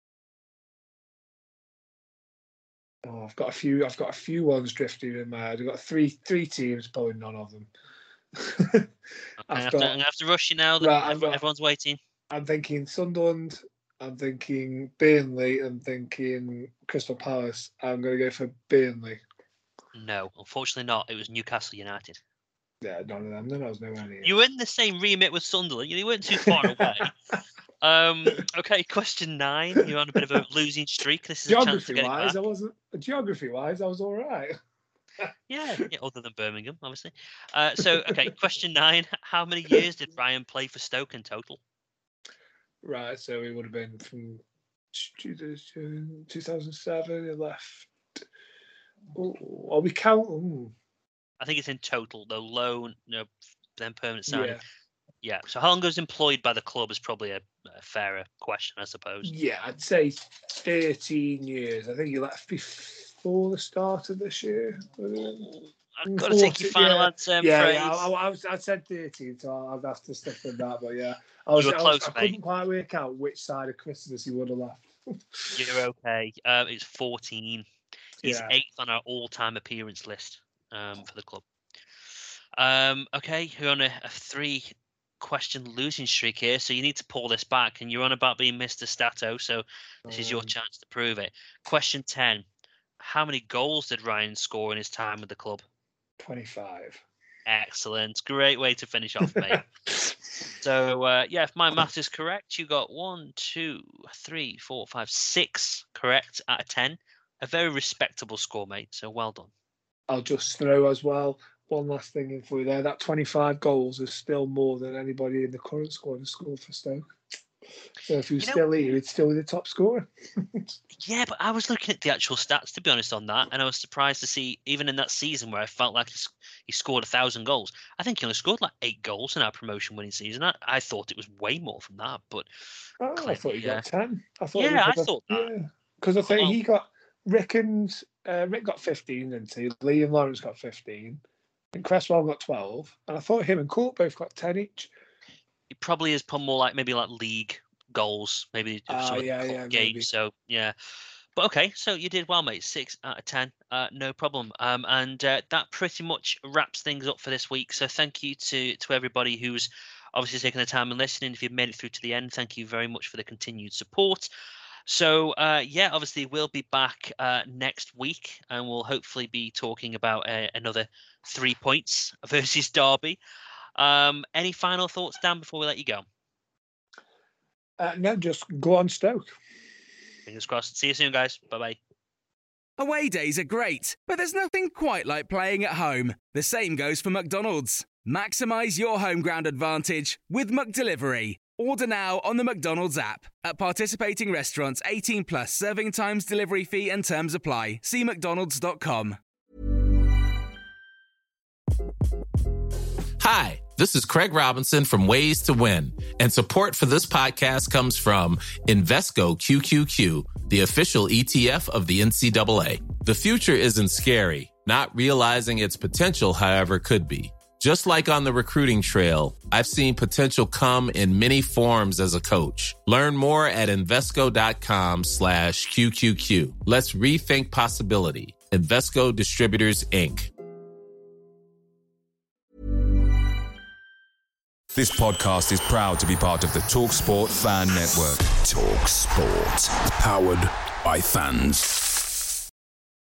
Oh, I've got a few. I've got a few ones drifting in my head. I've got three, three teams, probably none of them. okay, I've I'm got, going to have to rush you now. That right, everyone, got, everyone's waiting. I'm thinking Sunderland. I'm thinking Burnley. I'm thinking Crystal Palace. I'm going to go for Burnley. No, unfortunately not. It was Newcastle United. Yeah, none of them. Then I was nowhere near. You were in the same remit with Sunderland. You weren't too far away. Um, okay, question nine. You're on a bit of a losing streak. This is geography a chance to get it wise, back. I wasn't. Geography wise, I was all right. Yeah, yeah, other than Birmingham, obviously. Uh, so, okay, question nine. How many years did Ryan play for Stoke in total? Right, so he would have been from two thousand seven. He left. Oh, are we counting? I think it's in total, though. Loan, no, then permanent signing. Yeah. Yeah. So, how long was employed by the club is probably a, a fairer question, I suppose. Yeah, I'd say thirteen years. I think he left before the start of this year. I've got to take your final yeah. answer. Yeah, yeah, I, I, was, I said thirteen, so I'd have to stick with that. But yeah, I was, you were I, close, was, I mate. couldn't quite work out which side of Christmas he would have left. You're okay. Uh, it's fourteen. He's Yeah. eighth on our all-time appearance list um, for the club. Um, okay, we're on a, a three-question losing streak here, so you need to pull this back, and you're on about being Mister Stato, so this is your Um, chance to prove it. Question ten. How many goals did Ryan score in his time with the club? twenty-five. Excellent. Great way to finish off, mate. So, uh, yeah, if my math is correct, you got one, two, three, four, five, six correct out of ten. A very respectable score, mate. So well done. I'll just throw as well one last thing in for you there. That twenty-five goals is still more than anybody in the current squad has scored for Stoke. So if he was You know- still here, he'd still be the top scorer. Yeah, but I was looking at the actual stats, to be honest, on that, and I was surprised to see, even in that season where I felt like he, s- he scored a thousand goals, I think he only scored like eight goals in our promotion-winning season. I, I thought it was way more from that, but Oh, I Clearly, thought he yeah. got ten. I thought Yeah, I because thought that. Yeah, because I think Well- he got Rick and uh, Rick got fifteen, didn't he? Lee and Lawrence got fifteen, and Cresswell got twelve, and I thought him and Court both got ten each. he probably is put more like maybe like league goals, maybe Ah, some of the yeah, cup yeah, maybe. games. So yeah, but okay, so you did well, mate. Six out of ten, uh, no problem. Um, and uh, that pretty much wraps things up for this week. So thank you to to everybody who's obviously taken the time and listening. If you've made it through to the end, thank you very much for the continued support. So uh, yeah, obviously we'll be back uh, next week, and we'll hopefully be talking about uh, another three points versus Derby. Um, any final thoughts, Dan, before we let you go? Uh, no, just go on Stoke. Fingers crossed. See you soon, guys. Bye-bye. Away days are great, but there's nothing quite like playing at home. The same goes for McDonald's. Maximise your home ground advantage with McDelivery. Order now on the McDonald's app. At participating restaurants, eighteen plus, serving times, delivery fee and terms apply. See mcdonalds dot com. Hi, this is Craig Robinson from Ways to Win, and support for this podcast comes from Invesco Q Q Q, the official E T F of the N C double A. The future isn't scary. Not realizing its potential, however, could be. Just like on the recruiting trail, I've seen potential come in many forms as a coach. Learn more at Invesco.com slash QQQ. Let's rethink possibility. Invesco Distributors, Incorporated. This podcast is proud to be part of the TalkSport Fan Network. TalkSport. Powered by fans.